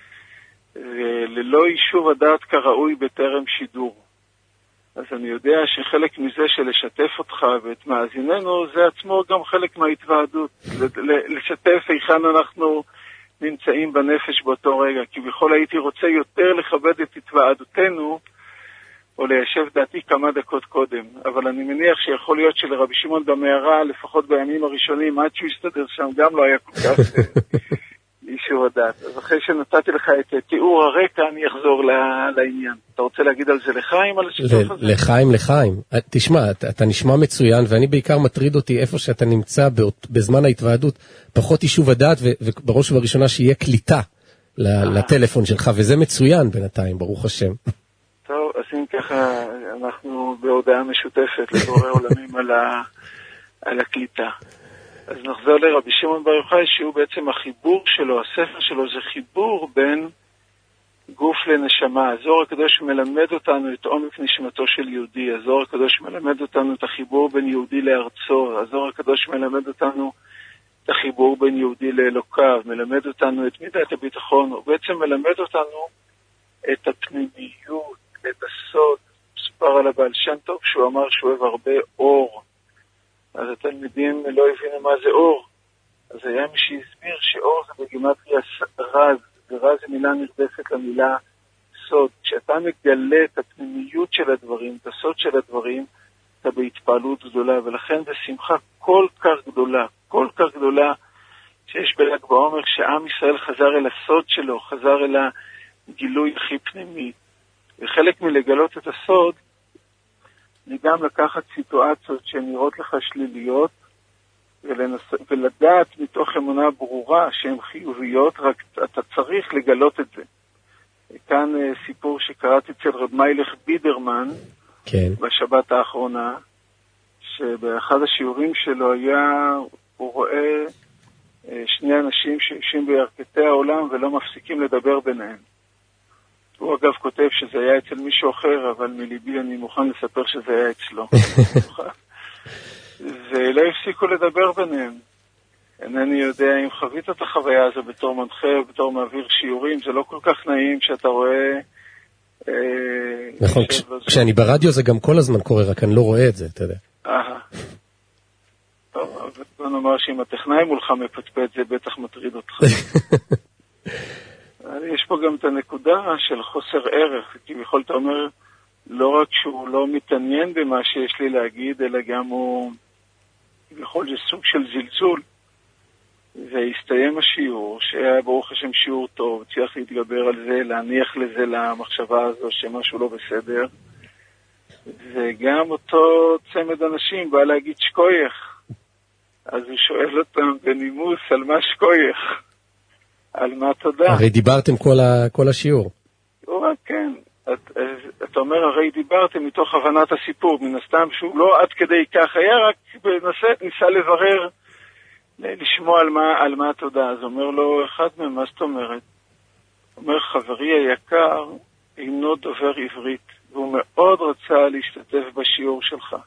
וללא יישוב הדעת כראוי בטרם שידור. אז אני יודע שחלק מזה של לשתף אותך ואת מאזיננו, זה עצמו גם חלק מההתוועדות. לשתף היכן אנחנו נמצאים בנפש באותו רגע, כי בכל הייתי רוצה יותר לכבד את התוועדותנו, או ליישב דעתי כמה דקות קודם. אבל אני מניח שיכול להיות שלרבי שמעון במערה, לפחות בימים הראשונים, עד שהוא הסתדר שם, גם לא היה כל כך אישור הדעת. אז אחרי שנתתי לך את תיאור הרקע, אני אחזור לעניין. אתה רוצה להגיד על זה לחיים, על השיתוף הזה? לחיים, לחיים. תשמע, אתה, אתה נשמע מצוין, ואני בעיקר מטריד אותי איפה שאתה נמצא בזמן ההתוועדות, פחות אישוב הדעת, ובראש ובראשונה שיהיה קליטה לטלפון שלך, וזה מצוין בינתיים, ברוך השם. טוב, אז אם ככה, אנחנו בהודעה משותפת לבורא עולמים על, ה, על הקליטה. אז נחזור לרבי שמעון בר יוחאי, שהוא בעצם החיבור שלו, הספר שלו זה חיבור בין גוף לנשמה. הזוהר הקדוש מלמד אותנו את עומק נשמתו של יהודי, הזוהר הקדוש מלמד אותנו את החיבור בין יהודי לארצו, הזוהר הקדוש מלמד אותנו את החיבור בין יהודי לאלוקיו, מלמד אותנו את מידת הביטחון, הוא בעצם מלמד אותנו את הפנימיות, את הסוד. ספר על הבעל שם טוב שהוא אמר שהוא אוהב הרבה אור, אז התלמידים לא הבינו מה זה אור. אז היה מי שהסביר שאור זה בגימטריה רז, ורז זה מילה נרדפת למילה סוד. כשאתה מגלה את הפנימיות של הדברים, את הסוד של הדברים, אתה בהתפעלות גדולה, ולכן זה שמחה כל כך גדולה, כל כך גדולה, שיש בל"ג בעומר שעם ישראל חזר אל הסוד שלו, חזר אל הגילוי הכי פנימי. וחלק מלגלות את הסוד, זה גם לקחת סיטואציות שהן נראות לך שליליות, ולנס... ולדעת מתוך אמונה ברורה שהן חיוביות, רק אתה צריך לגלות את זה. כאן uh, סיפור שקראתי אצל רב מיילך בידרמן, כן. בשבת האחרונה, שבאחד השיעורים שלו היה, הוא רואה uh, שני אנשים שיושבים בירכתי העולם ולא מפסיקים לדבר ביניהם. הוא אגב כותב שזה היה אצל מישהו אחר, אבל מליבי אני מוכן לספר שזה היה אצלו. ולא הפסיקו לדבר ביניהם. אינני יודע אם חווית את החוויה הזו בתור מנחה או בתור מעביר שיעורים, זה לא כל כך נעים שאתה רואה נכון, כשאני ברדיו זה גם כל הזמן קורה, רק אני לא רואה את זה, אתה יודע. אהה. טוב, אבל בוא נאמר שאם הטכנאי מולך מפטפט, זה בטח מטריד אותך. יש פה גם את הנקודה של חוסר ערך, כי בכל אתה אומר, לא רק שהוא לא מתעניין במה שיש לי להגיד, אלא גם הוא, בכל זה סוג של זלזול. והסתיים השיעור, שהיה ברוך השם שיעור טוב, צריך להתגבר על זה, להניח לזה למחשבה הזו שמשהו לא בסדר. וגם אותו צמד אנשים בא להגיד שקוייך. אז הוא שואל אותם בנימוס על מה שקוייך. על מה תודה. הרי דיברתם כל, ה, כל השיעור. הוא רק כן. את, אתה אומר, הרי דיברתם מתוך הבנת הסיפור, מן הסתם שהוא לא עד כדי כך היה, רק בנסה, ניסה לברר, לשמוע על מה, על מה תודה. אז אומר לו אחד מהם, מה זאת אומרת? אומר, חברי היקר, אינו דובר עברית, והוא מאוד רצה להשתתף בשיעור שלך.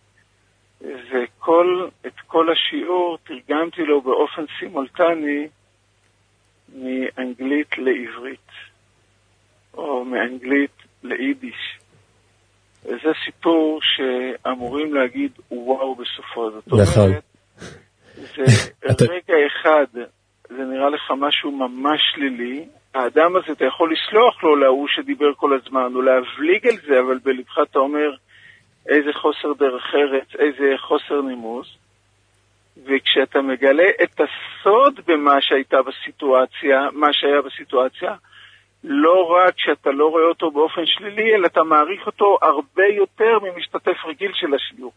וכל, את כל השיעור תרגמתי לו באופן סימולטני מאנגלית לעברית, או מאנגלית ליידיש. וזה סיפור שאמורים להגיד וואו בסופו. זאת אומרת, זה רגע אחד, זה נראה לך משהו ממש שלילי, האדם הזה אתה יכול לסלוח לו להוא שדיבר כל הזמן, או להבליג על זה, אבל בלבך אתה אומר, איזה חוסר דרך ארץ, איזה חוסר נימוס, וכשאתה מגלה את הסוד במה שהייתה בסיטואציה, מה שהיה בסיטואציה, לא רק שאתה לא רואה אותו באופן שלילי, אלא אתה מעריך אותו הרבה יותר ממשתתף רגיל של השיעור.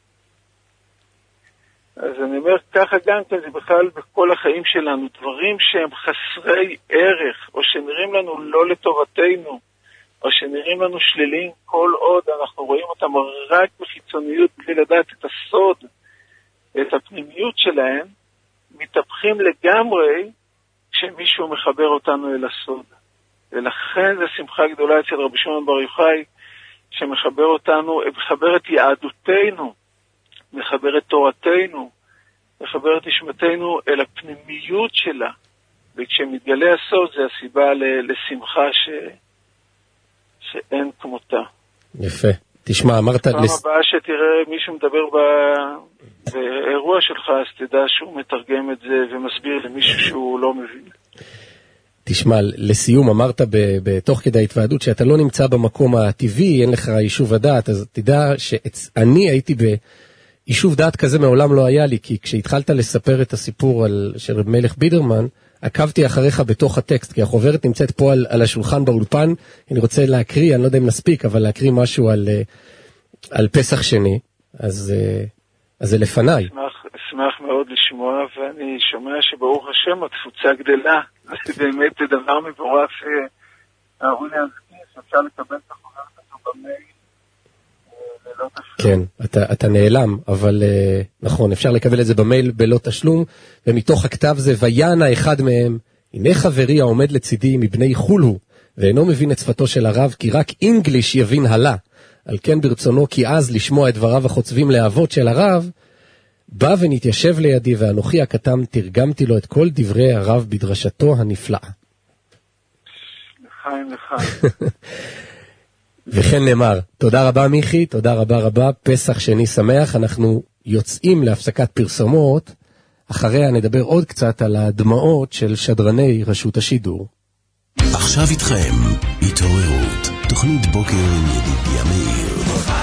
אז אני אומר, ככה גם כן, זה בכלל בכל החיים שלנו, דברים שהם חסרי ערך, או שנראים לנו לא לטובתנו, או שנראים לנו שליליים כל עוד אנחנו רואים אותם רק בחיצוניות, בלי לדעת את הסוד, את הפנימיות שלהם, מתהפכים לגמרי כשמישהו מחבר אותנו אל הסוד. ולכן זו שמחה גדולה אצל רבי שמעון בר יוחאי, שמחבר אותנו, מחבר את יהדותנו, מחבר את תורתנו, מחבר את נשמתנו אל הפנימיות שלה. וכשמתגלה הסוד, זה הסיבה לשמחה ש... שאין כמותה. יפה. תשמע, אמרת... פעם לס... הבאה שתראה מישהו מדבר ב... באירוע שלך, אז תדע שהוא מתרגם את זה ומסביר למישהו שהוא לא מבין. תשמע, לסיום אמרת בתוך כדי ההתוועדות שאתה לא נמצא במקום הטבעי, אין לך יישוב הדעת, אז תדע שאני הייתי ביישוב דעת כזה מעולם לא היה לי, כי כשהתחלת לספר את הסיפור על, של רב מלך בידרמן, עקבתי אחריך בתוך הטקסט, כי החוברת נמצאת פה על, על השולחן באולפן, אני רוצה להקריא, אני לא יודע אם נספיק, אבל להקריא משהו על, על פסח שני, אז, אז זה לפניי. אשמח, אשמח מאוד לשמוע, ואני שומע שברוך השם התפוצה גדלה, זה באמת דבר מבורך שהראו להזכיר, שאפשר לקבל את החוברת הזו במייל ללא תשלום. כן, אתה, אתה נעלם, אבל נכון, אפשר לקבל את זה במייל בלא תשלום, ומתוך הכתב זה, ויען האחד מהם, הנה חברי העומד לצידי מבני חול הוא, ואינו מבין את שפתו של הרב, כי רק אינגליש יבין הלה, על כן ברצונו כי אז לשמוע את דבריו החוצבים לאהבות של הרב, בא ונתיישב לידי, ואנוכי הקטן תרגמתי לו את כל דברי הרב בדרשתו הנפלאה. לחיים לחיים. וכן נאמר, תודה רבה מיכי, תודה רבה רבה, פסח שני שמח, אנחנו יוצאים להפסקת פרסומות, אחריה נדבר עוד קצת על הדמעות של שדרני רשות השידור. עכשיו איתכם, התעוררות, תוכנית בוקר עם ידידיה מאיר.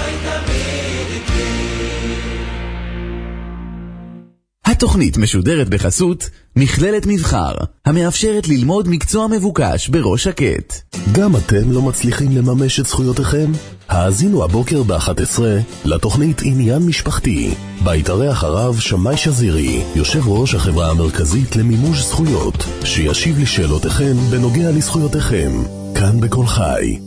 התוכנית משודרת בחסות מכללת מבחר, המאפשרת ללמוד מקצוע מבוקש בראש שקט. גם אתם לא מצליחים לממש את זכויותיכם? האזינו הבוקר ב-אחת עשרה לתוכנית עניין משפחתי, בה יתארח הרב שמאי שזירי, יושב ראש החברה המרכזית למימוש זכויות, שישיב לשאלותיכם בנוגע לזכויותיכם, כאן בכל חי.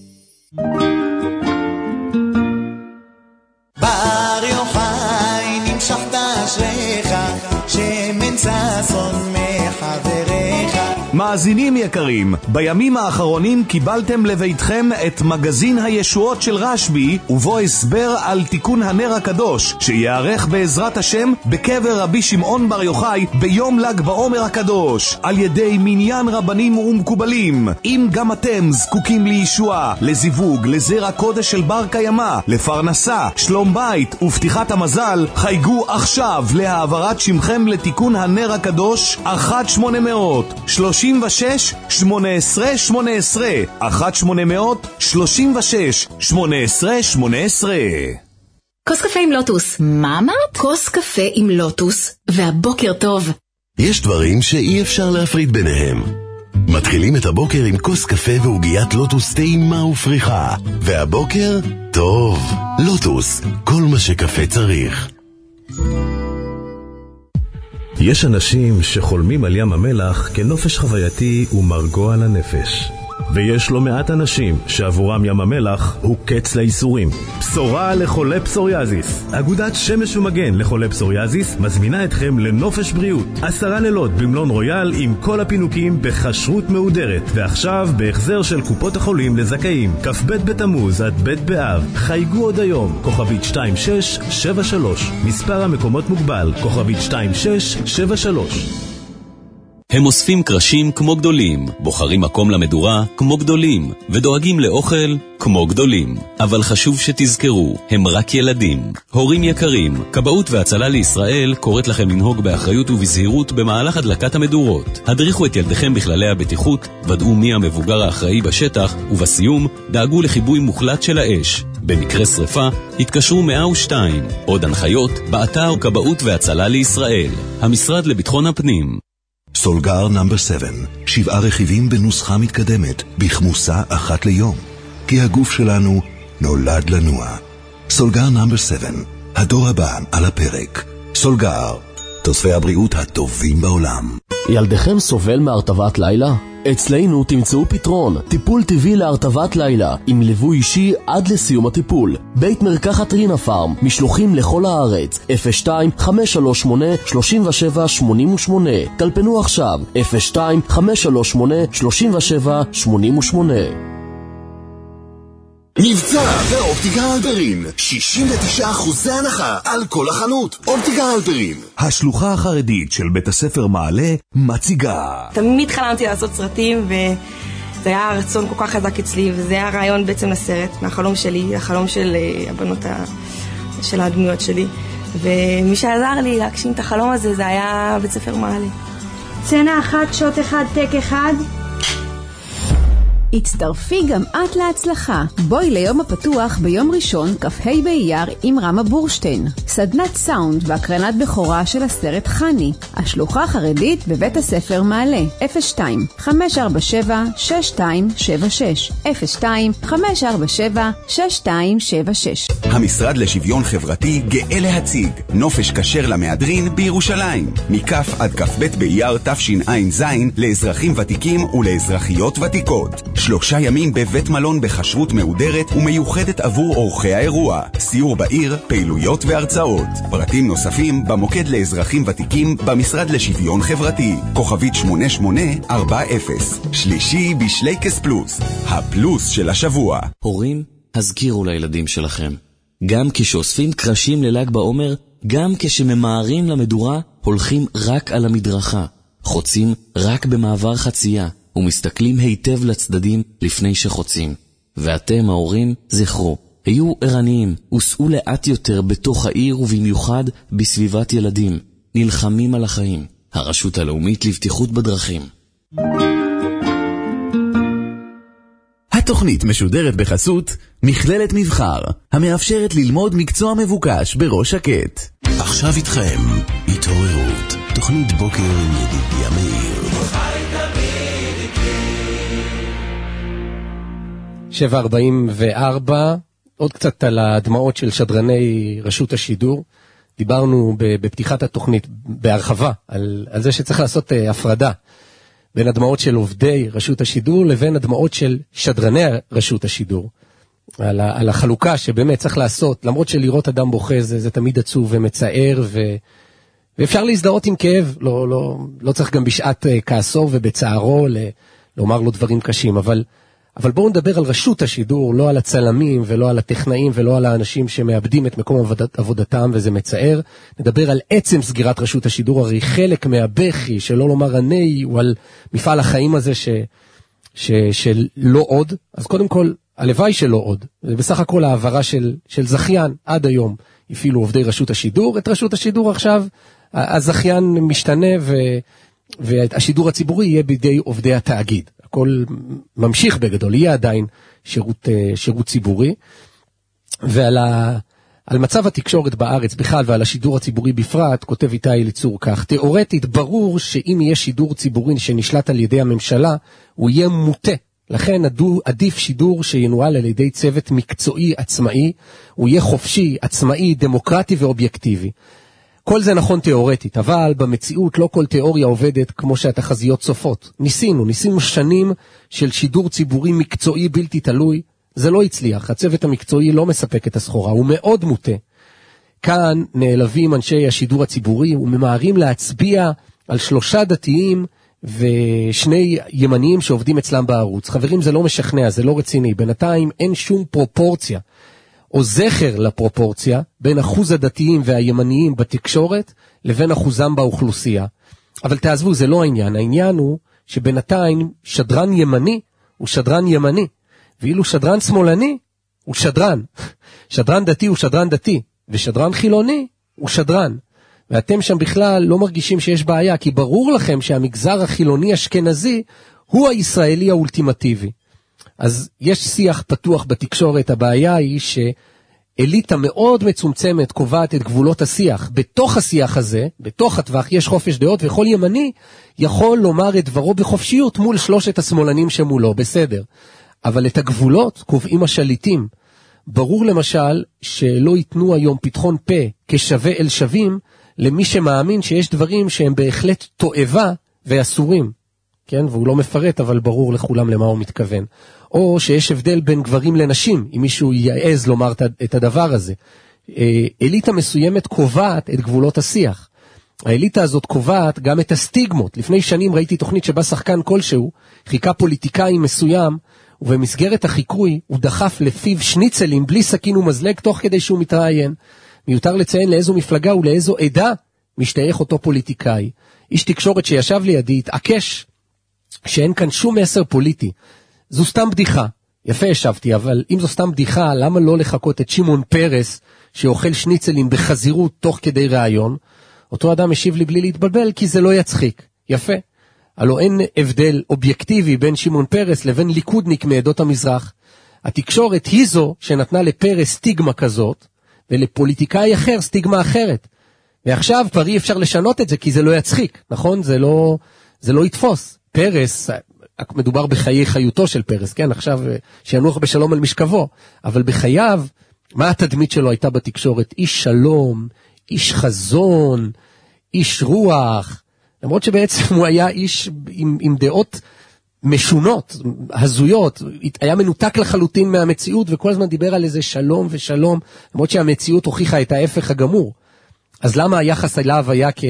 בר יוחאי נמשכת אשריך, שמן ששון מחבריך. מה מאזינים יקרים, בימים האחרונים קיבלתם לביתכם את מגזין הישועות של רשב"י, ובו הסבר על תיקון הנר הקדוש, שיערך בעזרת השם בקבר רבי שמעון בר יוחאי ביום ל"ג בעומר הקדוש, על ידי מניין רבנים ומקובלים. אם גם אתם זקוקים לישועה, לזיווג, לזרע קודש של בר קיימא, לפרנסה, שלום בית ופתיחת המזל, חייגו עכשיו להעברת שמכם לתיקון הנר הקדוש אחת שמונה מאות שלושים ושש שמונה עשרה שמונה עשרה אחת שמונה מאות שלושים ושש שמונה עשרה שמונה עשרה. כוס קפה עם לוטוס. מה אמרת? כוס קפה עם לוטוס, והבוקר טוב. יש דברים שאי אפשר להפריד ביניהם. מתחילים את הבוקר עם כוס קפה ועוגיית לוטוס טעימה ופריחה, והבוקר טוב. לוטוס, כל מה שקפה צריך. יש אנשים שחולמים על ים המלח כנופש חווייתי ומרגוע לנפש. ויש לא מעט אנשים שעבורם ים המלח הוא קץ לאיסורים. בשורה לחולי פסוריאזיס. אגודת שמש ומגן לחולי פסוריאזיס מזמינה אתכם לנופש בריאות. עשרה לילות במלון רויאל עם כל הפינוקים בחשרות מהודרת. ועכשיו בהחזר של קופות החולים לזכאים. כ"ב בתמוז עד ב' באב. חייגו עוד היום. כוכבית שתיים שש שבע שלוש. מספר המקומות מוגבל. כוכבית שתיים שש שבע שלוש. הם אוספים קרשים כמו גדולים, בוחרים מקום למדורה כמו גדולים, ודואגים לאוכל כמו גדולים. אבל חשוב שתזכרו, הם רק ילדים. הורים יקרים, כבאות והצלה לישראל קוראת לכם לנהוג באחריות ובזהירות במהלך הדלקת המדורות. הדריכו את ילדיכם בכללי הבטיחות, ודאו מי המבוגר האחראי בשטח, ובסיום דאגו לחיבוי מוחלט של האש. במקרה שריפה, התקשרו מאה ושתיים. עוד הנחיות, באתר כבאות והצלה לישראל. המשרד לביטחון הפנים. סולגר נאמבר שבע, שבעה רכיבים בנוסחה מתקדמת, בכמוסה אחת ליום. כי הגוף שלנו נולד לנוע. סולגר נאמבר שבע, הדור הבא על הפרק. סולגר, תוספי הבריאות הטובים בעולם. ילדיכם סובל מהרטבת לילה? אצלנו תמצאו פתרון, טיפול טבעי להרטבת לילה, עם ליווי אישי עד לסיום הטיפול. בית מרקחת רינה פארם, משלוחים לכל הארץ, אפס שתיים חמש שלוש שמונה שלוש שבע שמונה שמונה. טלפנו עכשיו, אפס שתיים חמש שלוש שמונה שלוש שבע שמונה שמונה. מבצע באופטיקה אלפרין, שישים ותשעה אחוזי הנחה על כל החנות. אופטיקה אלפרין, השלוחה החרדית של בית הספר מעלה, מציגה. תמיד חלמתי לעשות סרטים, וזה היה רצון כל כך חזק אצלי, וזה היה רעיון בעצם לסרט, מהחלום שלי, החלום של הבנות ה... של הדמויות שלי. ומי שעזר לי להגשים את החלום הזה, זה היה בית ספר מעלה. צנה אחת, שוט אחד, טק אחד. הצטרפי גם את להצלחה. בואי ליום הפתוח ביום ראשון, כ"ה באייר, עם רמה בורשטיין. סדנת סאונד והקרנת בכורה של הסרט חני. השלוחה החרדית בבית הספר מעלה. אפס שתיים חמש ארבע שבע שש שתיים שבע שש. אפס שתיים חמש ארבע שבע שש שתיים שבע שש. המשרד לשוויון חברתי גאה להציג נופש כשר למהדרין בירושלים. מכף עד כ"ב באייר תשע"ז לאזרחים ותיקים ולאזרחיות ותיקות. שלושה ימים בבית מלון בחשרות מהודרת ומיוחדת עבור אורחי האירוע. סיור בעיר, פעילויות והרצאות. פרטים נוספים במוקד לאזרחים ותיקים במשרד לשוויון חברתי. כוכבית שמונה שמונה ארבע אפס. שלישי בשלייקס פלוס. הפלוס של השבוע. הורים, הזכירו לילדים שלכם. גם כשאוספים קרשים לל"ג בעומר, גם כשממהרים למדורה, הולכים רק על המדרכה. חוצים רק במעבר חצייה. ומסתכלים היטב לצדדים לפני שחוצים. ואתם, ההורים, זכרו, היו ערניים, וסעו לאט יותר בתוך העיר ובמיוחד בסביבת ילדים. נלחמים על החיים. הרשות הלאומית לבטיחות בדרכים. התוכנית משודרת בחסות מכללת מבחר, המאפשרת ללמוד מקצוע מבוקש בראש שקט. עכשיו איתכם, התעוררות, תוכנית בוקר עם ידידיה מאיר. שבע ארבעים וארבע, עוד קצת על הדמעות של שדרני רשות השידור. דיברנו בפתיחת התוכנית בהרחבה על, על זה שצריך לעשות uh, הפרדה בין הדמעות של עובדי רשות השידור לבין הדמעות של שדרני רשות השידור. על, ה, על החלוקה שבאמת צריך לעשות, למרות שלראות אדם בוכה זה, זה תמיד עצוב ומצער, ואפשר להזדהות עם כאב, לא, לא, לא צריך גם בשעת כעסו ובצערו ל, לומר לו דברים קשים, אבל, אבל בואו נדבר על רשות השידור, לא על הצלמים ולא על הטכנאים ולא על האנשים שמאבדים את מקום עבודת, עבודתם, וזה מצער. נדבר על עצם סגירת רשות השידור, הרי חלק מהבכי, שלא לומר עני, הוא על מפעל החיים הזה ש, ש, של לא עוד. אז קודם כל, הלוואי שלא עוד. זה בסך הכל העברה של, של זכיין עד היום. הפעילו עובדי רשות השידור, את רשות השידור עכשיו, הזכיין משתנה ו, והשידור הציבורי יהיה בידי עובדי התאגיד. הכל ממשיך בגדול, יהיה עדיין שירות, שירות ציבורי. ועל ה, על מצב התקשורת בארץ בכלל ועל השידור הציבורי בפרט, כותב איתי אליצור כך, תיאורטית ברור שאם יהיה שידור ציבורי שנשלט על ידי הממשלה, הוא יהיה מוטה. לכן עדיף שידור שינוהל על ידי צוות מקצועי עצמאי, הוא יהיה חופשי, עצמאי, דמוקרטי ואובייקטיבי. כל זה נכון תיאורטית, אבל במציאות לא כל תיאוריה עובדת כמו שהתחזיות צופות. ניסינו, ניסינו שנים של שידור ציבורי מקצועי בלתי תלוי, זה לא הצליח, הצוות המקצועי לא מספק את הסחורה, הוא מאוד מוטה. כאן נעלבים אנשי השידור הציבורי וממהרים להצביע על שלושה דתיים ושני ימניים שעובדים אצלם בערוץ. חברים, זה לא משכנע, זה לא רציני. בינתיים אין שום פרופורציה או זכר לפרופורציה בין אחוז הדתיים והימניים בתקשורת לבין אחוזם באוכלוסייה. אבל תעזבו, זה לא העניין. העניין הוא שבינתיים שדרן ימני הוא שדרן ימני, ואילו שדרן שמאלני הוא שדרן. שדרן דתי הוא שדרן דתי, ושדרן חילוני הוא שדרן. ואתם שם בכלל לא מרגישים שיש בעיה, כי ברור לכם שהמגזר החילוני אשכנזי הוא הישראלי האולטימטיבי. אז יש שיח פתוח בתקשורת, הבעיה היא שאליטה מאוד מצומצמת קובעת את גבולות השיח. בתוך השיח הזה, בתוך הטווח, יש חופש דעות, וכל ימני יכול לומר את דברו בחופשיות מול שלושת השמאלנים שמולו, בסדר. אבל את הגבולות קובעים השליטים. ברור למשל שלא ייתנו היום פתחון פה כשווה אל שווים, למי שמאמין שיש דברים שהם בהחלט תועבה ואסורים, כן? והוא לא מפרט, אבל ברור לכולם למה הוא מתכוון. או שיש הבדל בין גברים לנשים, אם מישהו יעז לומר את הדבר הזה. אליטה מסוימת קובעת את גבולות השיח. האליטה הזאת קובעת גם את הסטיגמות. לפני שנים ראיתי תוכנית שבה שחקן כלשהו, חיכה פוליטיקאי מסוים, ובמסגרת החיקוי הוא דחף לפיו שניצלים בלי סכין ומזלג תוך כדי שהוא מתראיין. מיותר לציין לאיזו מפלגה ולאיזו עדה משתייך אותו פוליטיקאי. איש תקשורת שישב לידי התעקש שאין כאן שום מסר פוליטי. זו סתם בדיחה. יפה ישבתי, אבל אם זו סתם בדיחה, למה לא לחכות את שמעון פרס שאוכל שניצלים בחזירות תוך כדי ראיון? אותו אדם השיב לי בלי להתבלבל, כי זה לא יצחיק. יפה. הלא אין הבדל אובייקטיבי בין שמעון פרס לבין ליכודניק מעדות המזרח. התקשורת היא זו שנתנה לפרס סטיגמה כזאת, ולפוליטיקאי אחר סטיגמה אחרת. ועכשיו כבר אי אפשר לשנות את זה, כי זה לא יצחיק, נכון? זה לא, זה לא יתפוס. פרס, מדובר בחיי חיותו של פרס, כן? עכשיו שינוח בשלום על משכבו. אבל בחייו, מה התדמית שלו הייתה בתקשורת? איש שלום, איש חזון, איש רוח. למרות שבעצם הוא היה איש עם, עם דעות משונות, הזויות, היה מנותק לחלוטין מהמציאות, וכל הזמן דיבר על איזה שלום ושלום, למרות שהמציאות הוכיחה את ההפך הגמור. אז למה היחס אליו היה כ...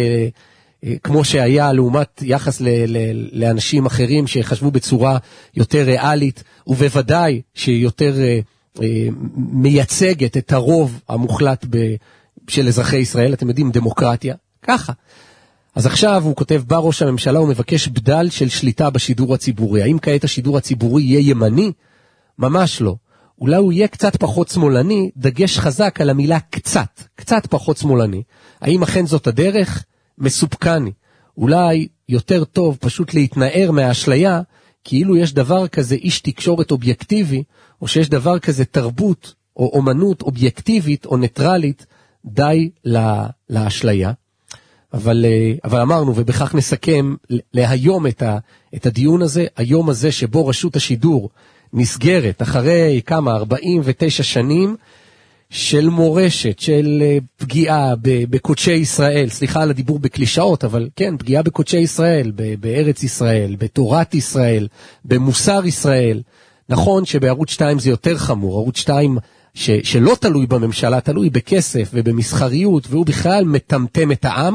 כמו שהיה לעומת יחס ל... ל... לאנשים אחרים שחשבו בצורה יותר ריאלית, ובוודאי שיותר אה, מייצגת את הרוב המוחלט ב... של אזרחי ישראל, אתם יודעים, דמוקרטיה, ככה. אז עכשיו הוא כותב, בא ראש הממשלה ומבקש בדל של שליטה בשידור הציבורי. האם כעת השידור הציבורי יהיה ימני? ממש לא. אולי הוא יהיה קצת פחות שמאלני, דגש חזק על המילה קצת, קצת פחות שמאלני. האם אכן זאת הדרך? מסופקני. אולי יותר טוב פשוט להתנער מהאשליה, כאילו יש דבר כזה איש תקשורת אובייקטיבי, או שיש דבר כזה תרבות או אומנות אובייקטיבית או ניטרלית, די לה, לאשליה. אבל, אבל אמרנו, ובכך נסכם להיום את, ה, את הדיון הזה, היום הזה שבו רשות השידור נסגרת, אחרי כמה, ארבעים ותשע שנים של מורשת, של פגיעה בקודשי ישראל, סליחה על הדיבור בקלישאות, אבל כן, פגיעה בקודשי ישראל, בארץ ישראל, בתורת ישראל, במוסר ישראל. נכון שבערוץ שתיים זה יותר חמור, ערוץ שתיים ש, שלא תלוי בממשלה, תלוי בכסף ובמסחריות, והוא בכלל מטמטם את העם,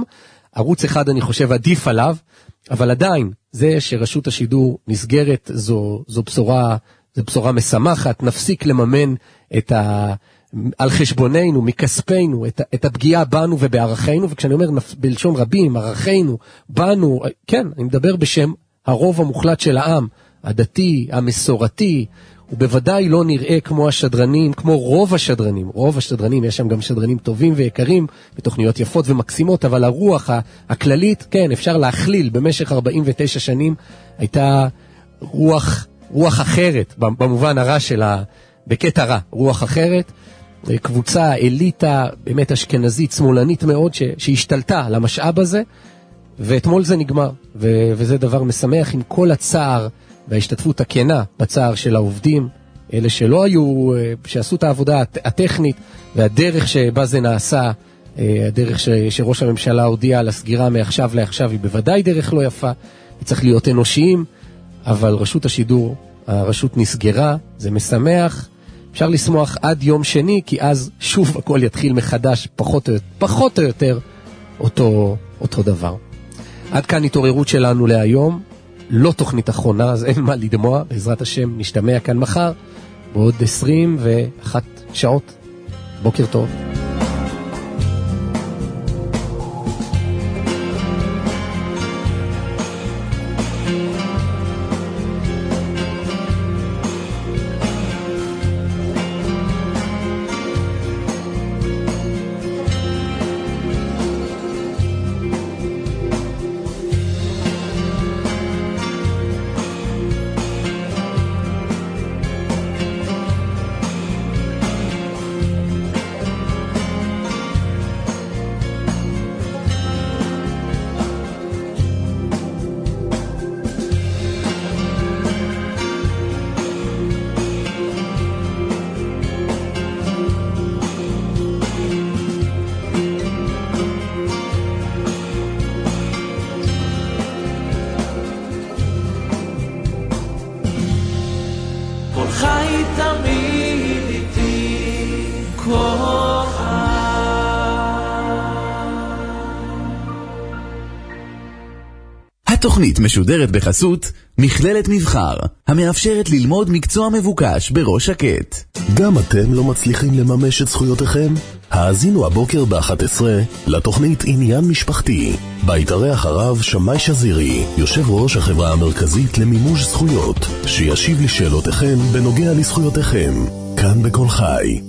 ערוץ אחד אני חושב עדיף עליו, אבל עדיין, זה שרשות השידור נסגרת, זו, זו בשורה, זו בשורה משמחת, נפסיק לממן את ה... על חשבוננו, מכספנו, את, את הפגיעה בנו ובערכינו, וכשאני אומר בלשון רבים, ערכינו, בנו, כן, אני מדבר בשם הרוב המוחלט של העם, הדתי, המסורתי, ובוודאי לא נראה כמו השדרנים, כמו רוב השדרנים, רוב השדרנים, יש שם גם שדרנים טובים ויקרים, בתוכניות יפות ומקסימות, אבל הרוח הכללית, כן, אפשר להכליל, במשך ארבעים ותשע שנים, הייתה רוח, רוח אחרת, במובן הרע שלה, בקטע רע, רוח אחרת, קבוצה, אליטה, באמת אשכנזית, שמאלנית מאוד, ש, שהשתלטה על המשאב הזה, ואתמול זה נגמר, ו, וזה דבר משמח עם כל הצער, וההשתתפות הכנה בצער של העובדים, אלה שלא היו, שעשו את העבודה הטכנית, והדרך שבה זה נעשה, הדרך ש, שראש הממשלה הודיע על הסגירה מעכשיו לעכשיו, היא בוודאי דרך לא יפה, צריך להיות אנושיים, אבל רשות השידור, הרשות נסגרה, זה משמח, אפשר לשמוח עד יום שני, כי אז שוב הכל יתחיל מחדש, פחות או, פחות או יותר אותו, אותו דבר. עד כאן התעוררות שלנו להיום, לא תוכנית אחרונה, אז אין מה לדמוע, בעזרת השם נשתמע כאן מחר, בעוד עשרים ואחת שעות. בוקר טוב. התוכנית משודרת בחסות מכללת מבחר, המאפשרת ללמוד מקצוע מבוקש בראש שקט. גם אתם לא מצליחים לממש את זכויותיכם? האזינו הבוקר ב-אחת עשרה לתוכנית עניין משפחתי, בהתארח הרב שמאי שזירי, יושב ראש החברה המרכזית למימוש זכויות, שישיב לשאלותיכם בנוגע לזכויותיכם, כאן בכל חי.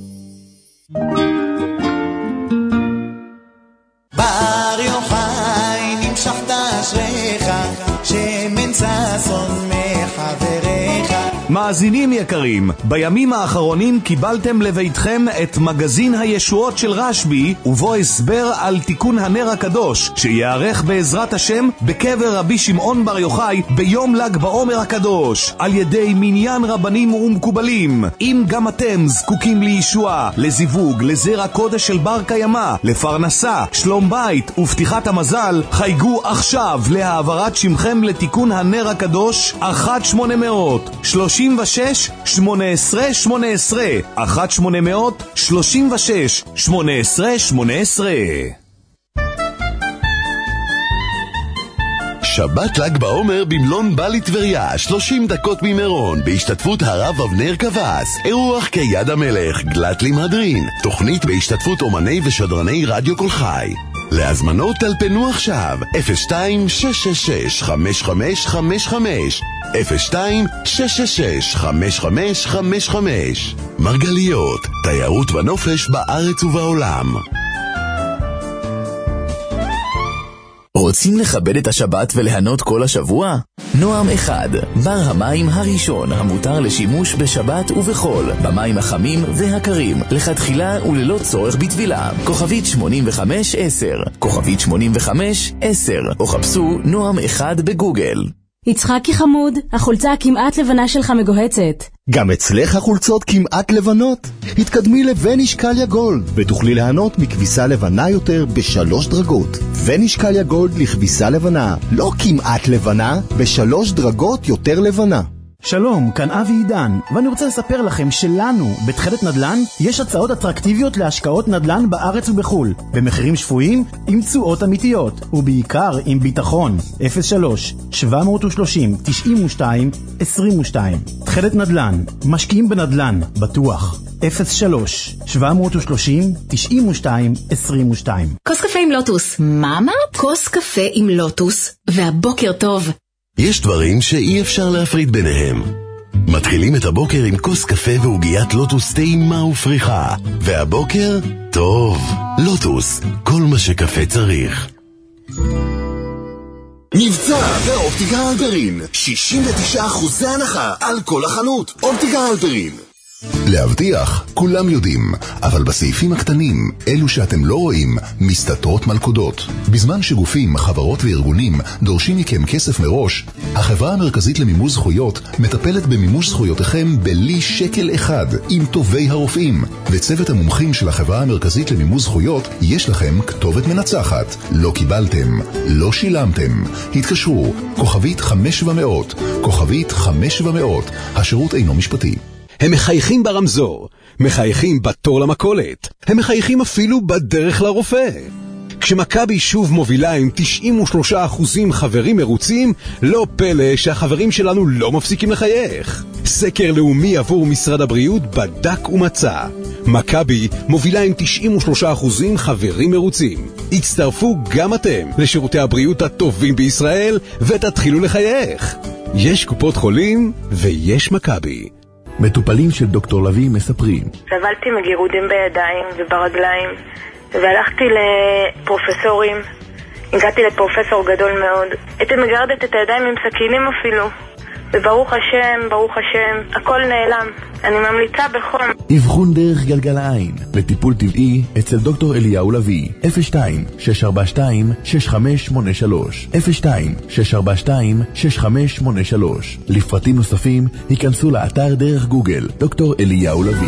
בר יוחאי נמשכת אשריך, שמן ששון מחבריך. מאזינים יקרים, בימים האחרונים קיבלתם לביתכם את מגזין הישועות של רשב"י, ובו הסבר על תיקון הנר הקדוש, שיערך בעזרת השם בקבר רבי שמעון בר יוחאי ביום ל"ג בעומר הקדוש, על ידי מניין רבנים ומקובלים. אם גם אתם זקוקים לישועה, לזיווג, לזרע קודש של בר קיימא, לפרנסה, שלום בית ופתיחת המזל, חייגו עכשיו להעברת שמכם לתיקון הנר הקדוש, אחת שמונה מאות שלושים ושש שמונה עשרה שמונה עשרה, אחת שמונה מאות שלושים ושש שמונה עשרה שמונה עשרה. שבת ל"ג בעומר במלון בלי טבריה, שלושים דקות ממירון, בהשתתפות הרב אבנר קבס, אירוח כיד המלך, גלת למהדרין, תוכנית בהשתתפות אומני ושדרני רדיו כל חי. להזמנות טלפנו עכשיו אפס שתיים שש שש שש חמש חמש חמש חמש, אפס שתיים שש שש שש חמש חמש חמש חמש. מרגליות, תיירות ונופש בארץ ובעולם. רוצים לכבד את השבת וליהנות כל השבוע? נועם אחד, בר המים הראשון המותר לשימוש בשבת ובחול, במים החמים והקרים, לכתחילה וללא צורך בטבילה. כוכבית שמונים וחמש עשר, כוכבית שמונים וחמש עשר, או חפשו נועם אחד בגוגל. יצחקי חמוד, החולצה הכמעט לבנה שלך מגוהצת. גם אצלך החולצות כמעט לבנות? התקדמי לבניש קליה גולד ותוכלי ליהנות מכביסה לבנה יותר בשלוש דרגות. וניש קליה גולד לכביסה לבנה, לא כמעט לבנה, בשלוש דרגות יותר לבנה. שלום, כאן אבי עידן, ואני רוצה לספר לכם שלנו, בתחילת נדל"ן, יש הצעות אטרקטיביות להשקעות נדל"ן בארץ ובחול, במחירים שפויים, עם תשואות אמיתיות, ובעיקר עם ביטחון. אפס שלוש שבע שלושים תשעים ושתיים עשרים ושתיים. תחילת נדל"ן, משקיעים בנדל"ן, בטוח. אפס שלוש שבע שלושים תשעים ושתיים עשרים ושתיים. כוס קפה עם לוטוס. מה אמרת? כוס קפה עם לוטוס, והבוקר טוב. יש דברים שאי אפשר להפריד ביניהם. מתחילים את הבוקר עם כוס קפה ועוגיית לוטוס טעימה ופריחה. והבוקר, טוב. לוטוס, כל מה שקפה צריך. מבצע באופטיקה הלפרין, שישים ותשעה אחוז הנחה על כל החנות. אופטיקה הלפרין. להבטיח, כולם יודעים, אבל בסעיפים הקטנים, אלו שאתם לא רואים, מסתתרות מלכודות. בזמן שגופים, חברות וארגונים דורשים מכם כסף מראש, החברה המרכזית למימוש זכויות מטפלת במימוש זכויותיכם בלי שקל אחד, עם טובי הרופאים. וצוות המומחים של החברה המרכזית למימוש זכויות, יש לכם כתובת מנצחת. לא קיבלתם, לא שילמתם. התקשרו, כוכבית חמש ומאות, כוכבית חמש ומאות, השירות אינו משפטי. הם מחייכים ברמזור, מחייכים בתור למכולת, הם מחייכים אפילו בדרך לרופא. כשמכבי שוב מובילה עם תשעים ושלושה אחוזים חברים מרוצים, לא פלא שהחברים שלנו לא מפסיקים לחייך. סקר לאומי עבור משרד הבריאות בדק ומצא. מכבי מובילה עם תשעים ושלושה אחוזים חברים מרוצים. הצטרפו גם אתם לשירותי הבריאות הטובים בישראל ותתחילו לחייך. יש קופות חולים ויש מכבי. מטופלים של דוקטור לוי מספרים. סבלתי מגירודים בידיים וברגליים, והלכתי לפרופסורים, הגעתי לפרופסור גדול מאוד. הייתי מגרדת את הידיים עם סכינים אפילו, וברוך השם, ברוך השם, הכל נעלם. אני ממליצה בחום. אבחון דרך גלגלעין לטיפול טבעי אצל דוקטור אליהו לוי. אפס שתיים שש ארבע שתיים שש חמש שמונה שלוש אפס שתיים שש ארבע שתיים שש חמש שמונה שלוש. לפרטים נוספים היכנסו לאתר דרך גוגל דוקטור אליהו לוי.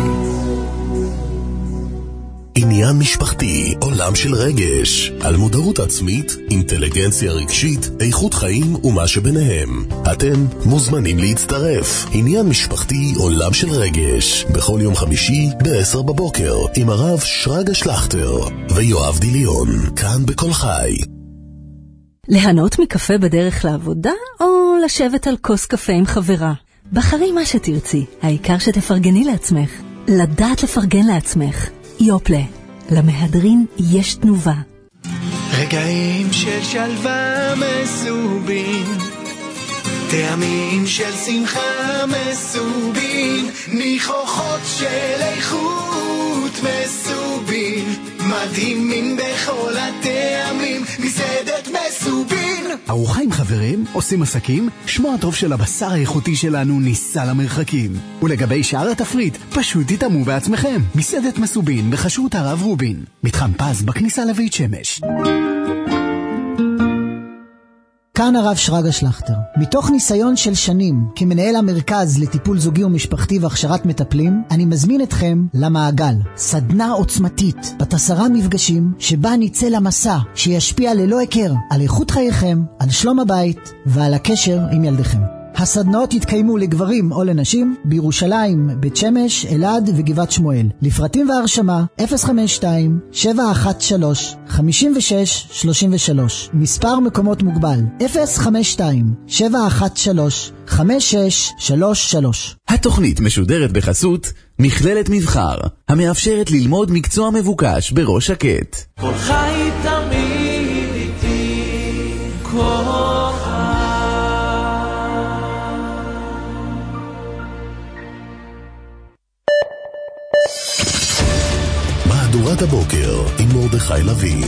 עניין משפחתי, עולם של רגש, על מודעות עצמית, אינטליגנציה רגשית, איכות חיים ומה שביניהם. אתם מוזמנים להצטרף. עניין משפחתי, עולם של רגש, בכל יום חמישי ב-עשר בבוקר, עם הרב שרגא שלכטר ויואב דיליון, כאן בכל חי. ליהנות מקפה בדרך לעבודה או לשבת על כוס קפה עם חברה? בחרי מה שתרצי, העיקר שתפרגני לעצמך. לדעת לפרגן לעצמך. יופלה, למהדרין יש תנובה. רגעים של שלווה מסובין, טעמים של שמחה מסובין, ניחוחות של איכות מסובין, מדהימים בכל הטעמים, מסעדת מסובין. ארוחה עם חברים, עושים עסקים, שמו הטוב של הבשר האיכותי שלנו ניסה למרחקים. ולגבי שאר התפריט, פשוט תתאמו בעצמכם. מסעדת מסובין בחשות הרב רובין, מתחם פז בכניסה לבית שמש. כאן הרב שרגא שלכטר. מתוך ניסיון של שנים כמנהל המרכז לטיפול זוגי ומשפחתי והכשרת מטפלים, אני מזמין אתכם למעגל, סדנה עוצמתית בת עשרה מפגשים שבה ניצא למסע שישפיע ללא הכר על איכות חייכם, על שלום הבית ועל הקשר עם ילדיכם. הסדנאות יתקיימו לגברים או לנשים בירושלים, בית שמש, אלעד וגבעת שמואל. לפרטים והרשמה אפס חמש שתיים שבע אחת שלוש חמש שש שלוש שלוש. מספר מקומות מוגבל אפס חמש שתיים שבע אחת שלוש חמש שש שלוש שלוש. התוכנית משודרת בחסות מכללת מבחר, המאפשרת ללמוד מקצוע מבוקש בראש שקט. כל חי תמיד איתי, כל מהדורת הבוקר עם מרדכי לוי.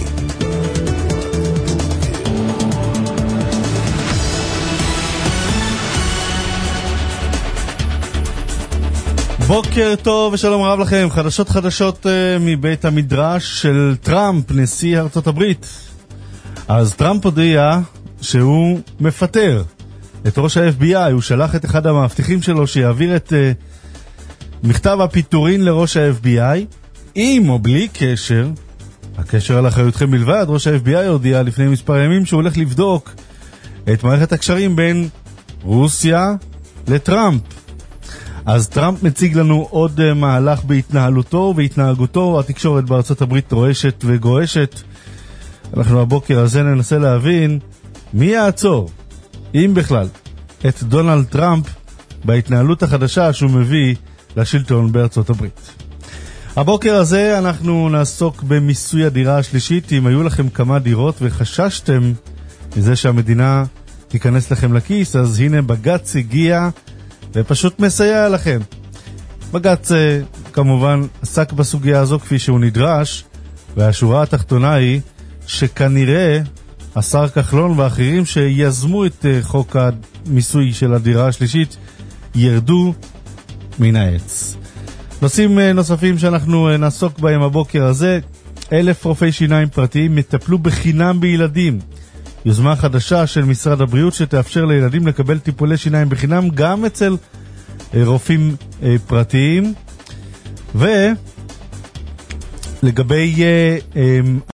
בוקר טוב ושלום רב לכם. חדשות חדשות uh, מבית המדרש של טראמפ, נשיא ארצות הברית. אז טראמפ הודיע שהוא מפטר את ראש ה-אף בי איי. הוא שלח את אחד המאבטחים שלו שיעביר את uh, מכתב הפיטורין לראש ה-אף בי איי. עם או בלי קשר, הקשר על אחריותכם בלבד, ראש ה-אף בי איי הודיע לפני מספר ימים שהוא הולך לבדוק את מערכת הקשרים בין רוסיה לטראמפ. אז טראמפ מציג לנו עוד uh, מהלך בהתנהלותו ובהתנהגותו. התקשורת בארצות הברית רועשת וגועשת. אנחנו הבוקר הזה ננסה להבין מי יעצור, אם בכלל, את דונלד טראמפ בהתנהלות החדשה שהוא מביא לשלטון בארצות הברית. הבוקר הזה אנחנו נעסוק במיסוי הדירה השלישית. אם היו לכם כמה דירות וחששתם מזה שהמדינה תיכנס לכם לכיס, אז הנה בג"ץ הגיע ופשוט מסייע לכם. בג"ץ כמובן עסק בסוגיה הזו כפי שהוא נדרש, והשורה התחתונה היא שכנראה השר כחלון ואחרים שיזמו את חוק המיסוי של הדירה השלישית ירדו מן העץ. נושאים נוספים שאנחנו נעסוק בהם הבוקר הזה: אלף רופאי שיניים פרטיים יטפלו בחינם בילדים. יוזמה חדשה של משרד הבריאות שתאפשר לילדים לקבל טיפולי שיניים בחינם גם אצל רופאים פרטיים. ולגבי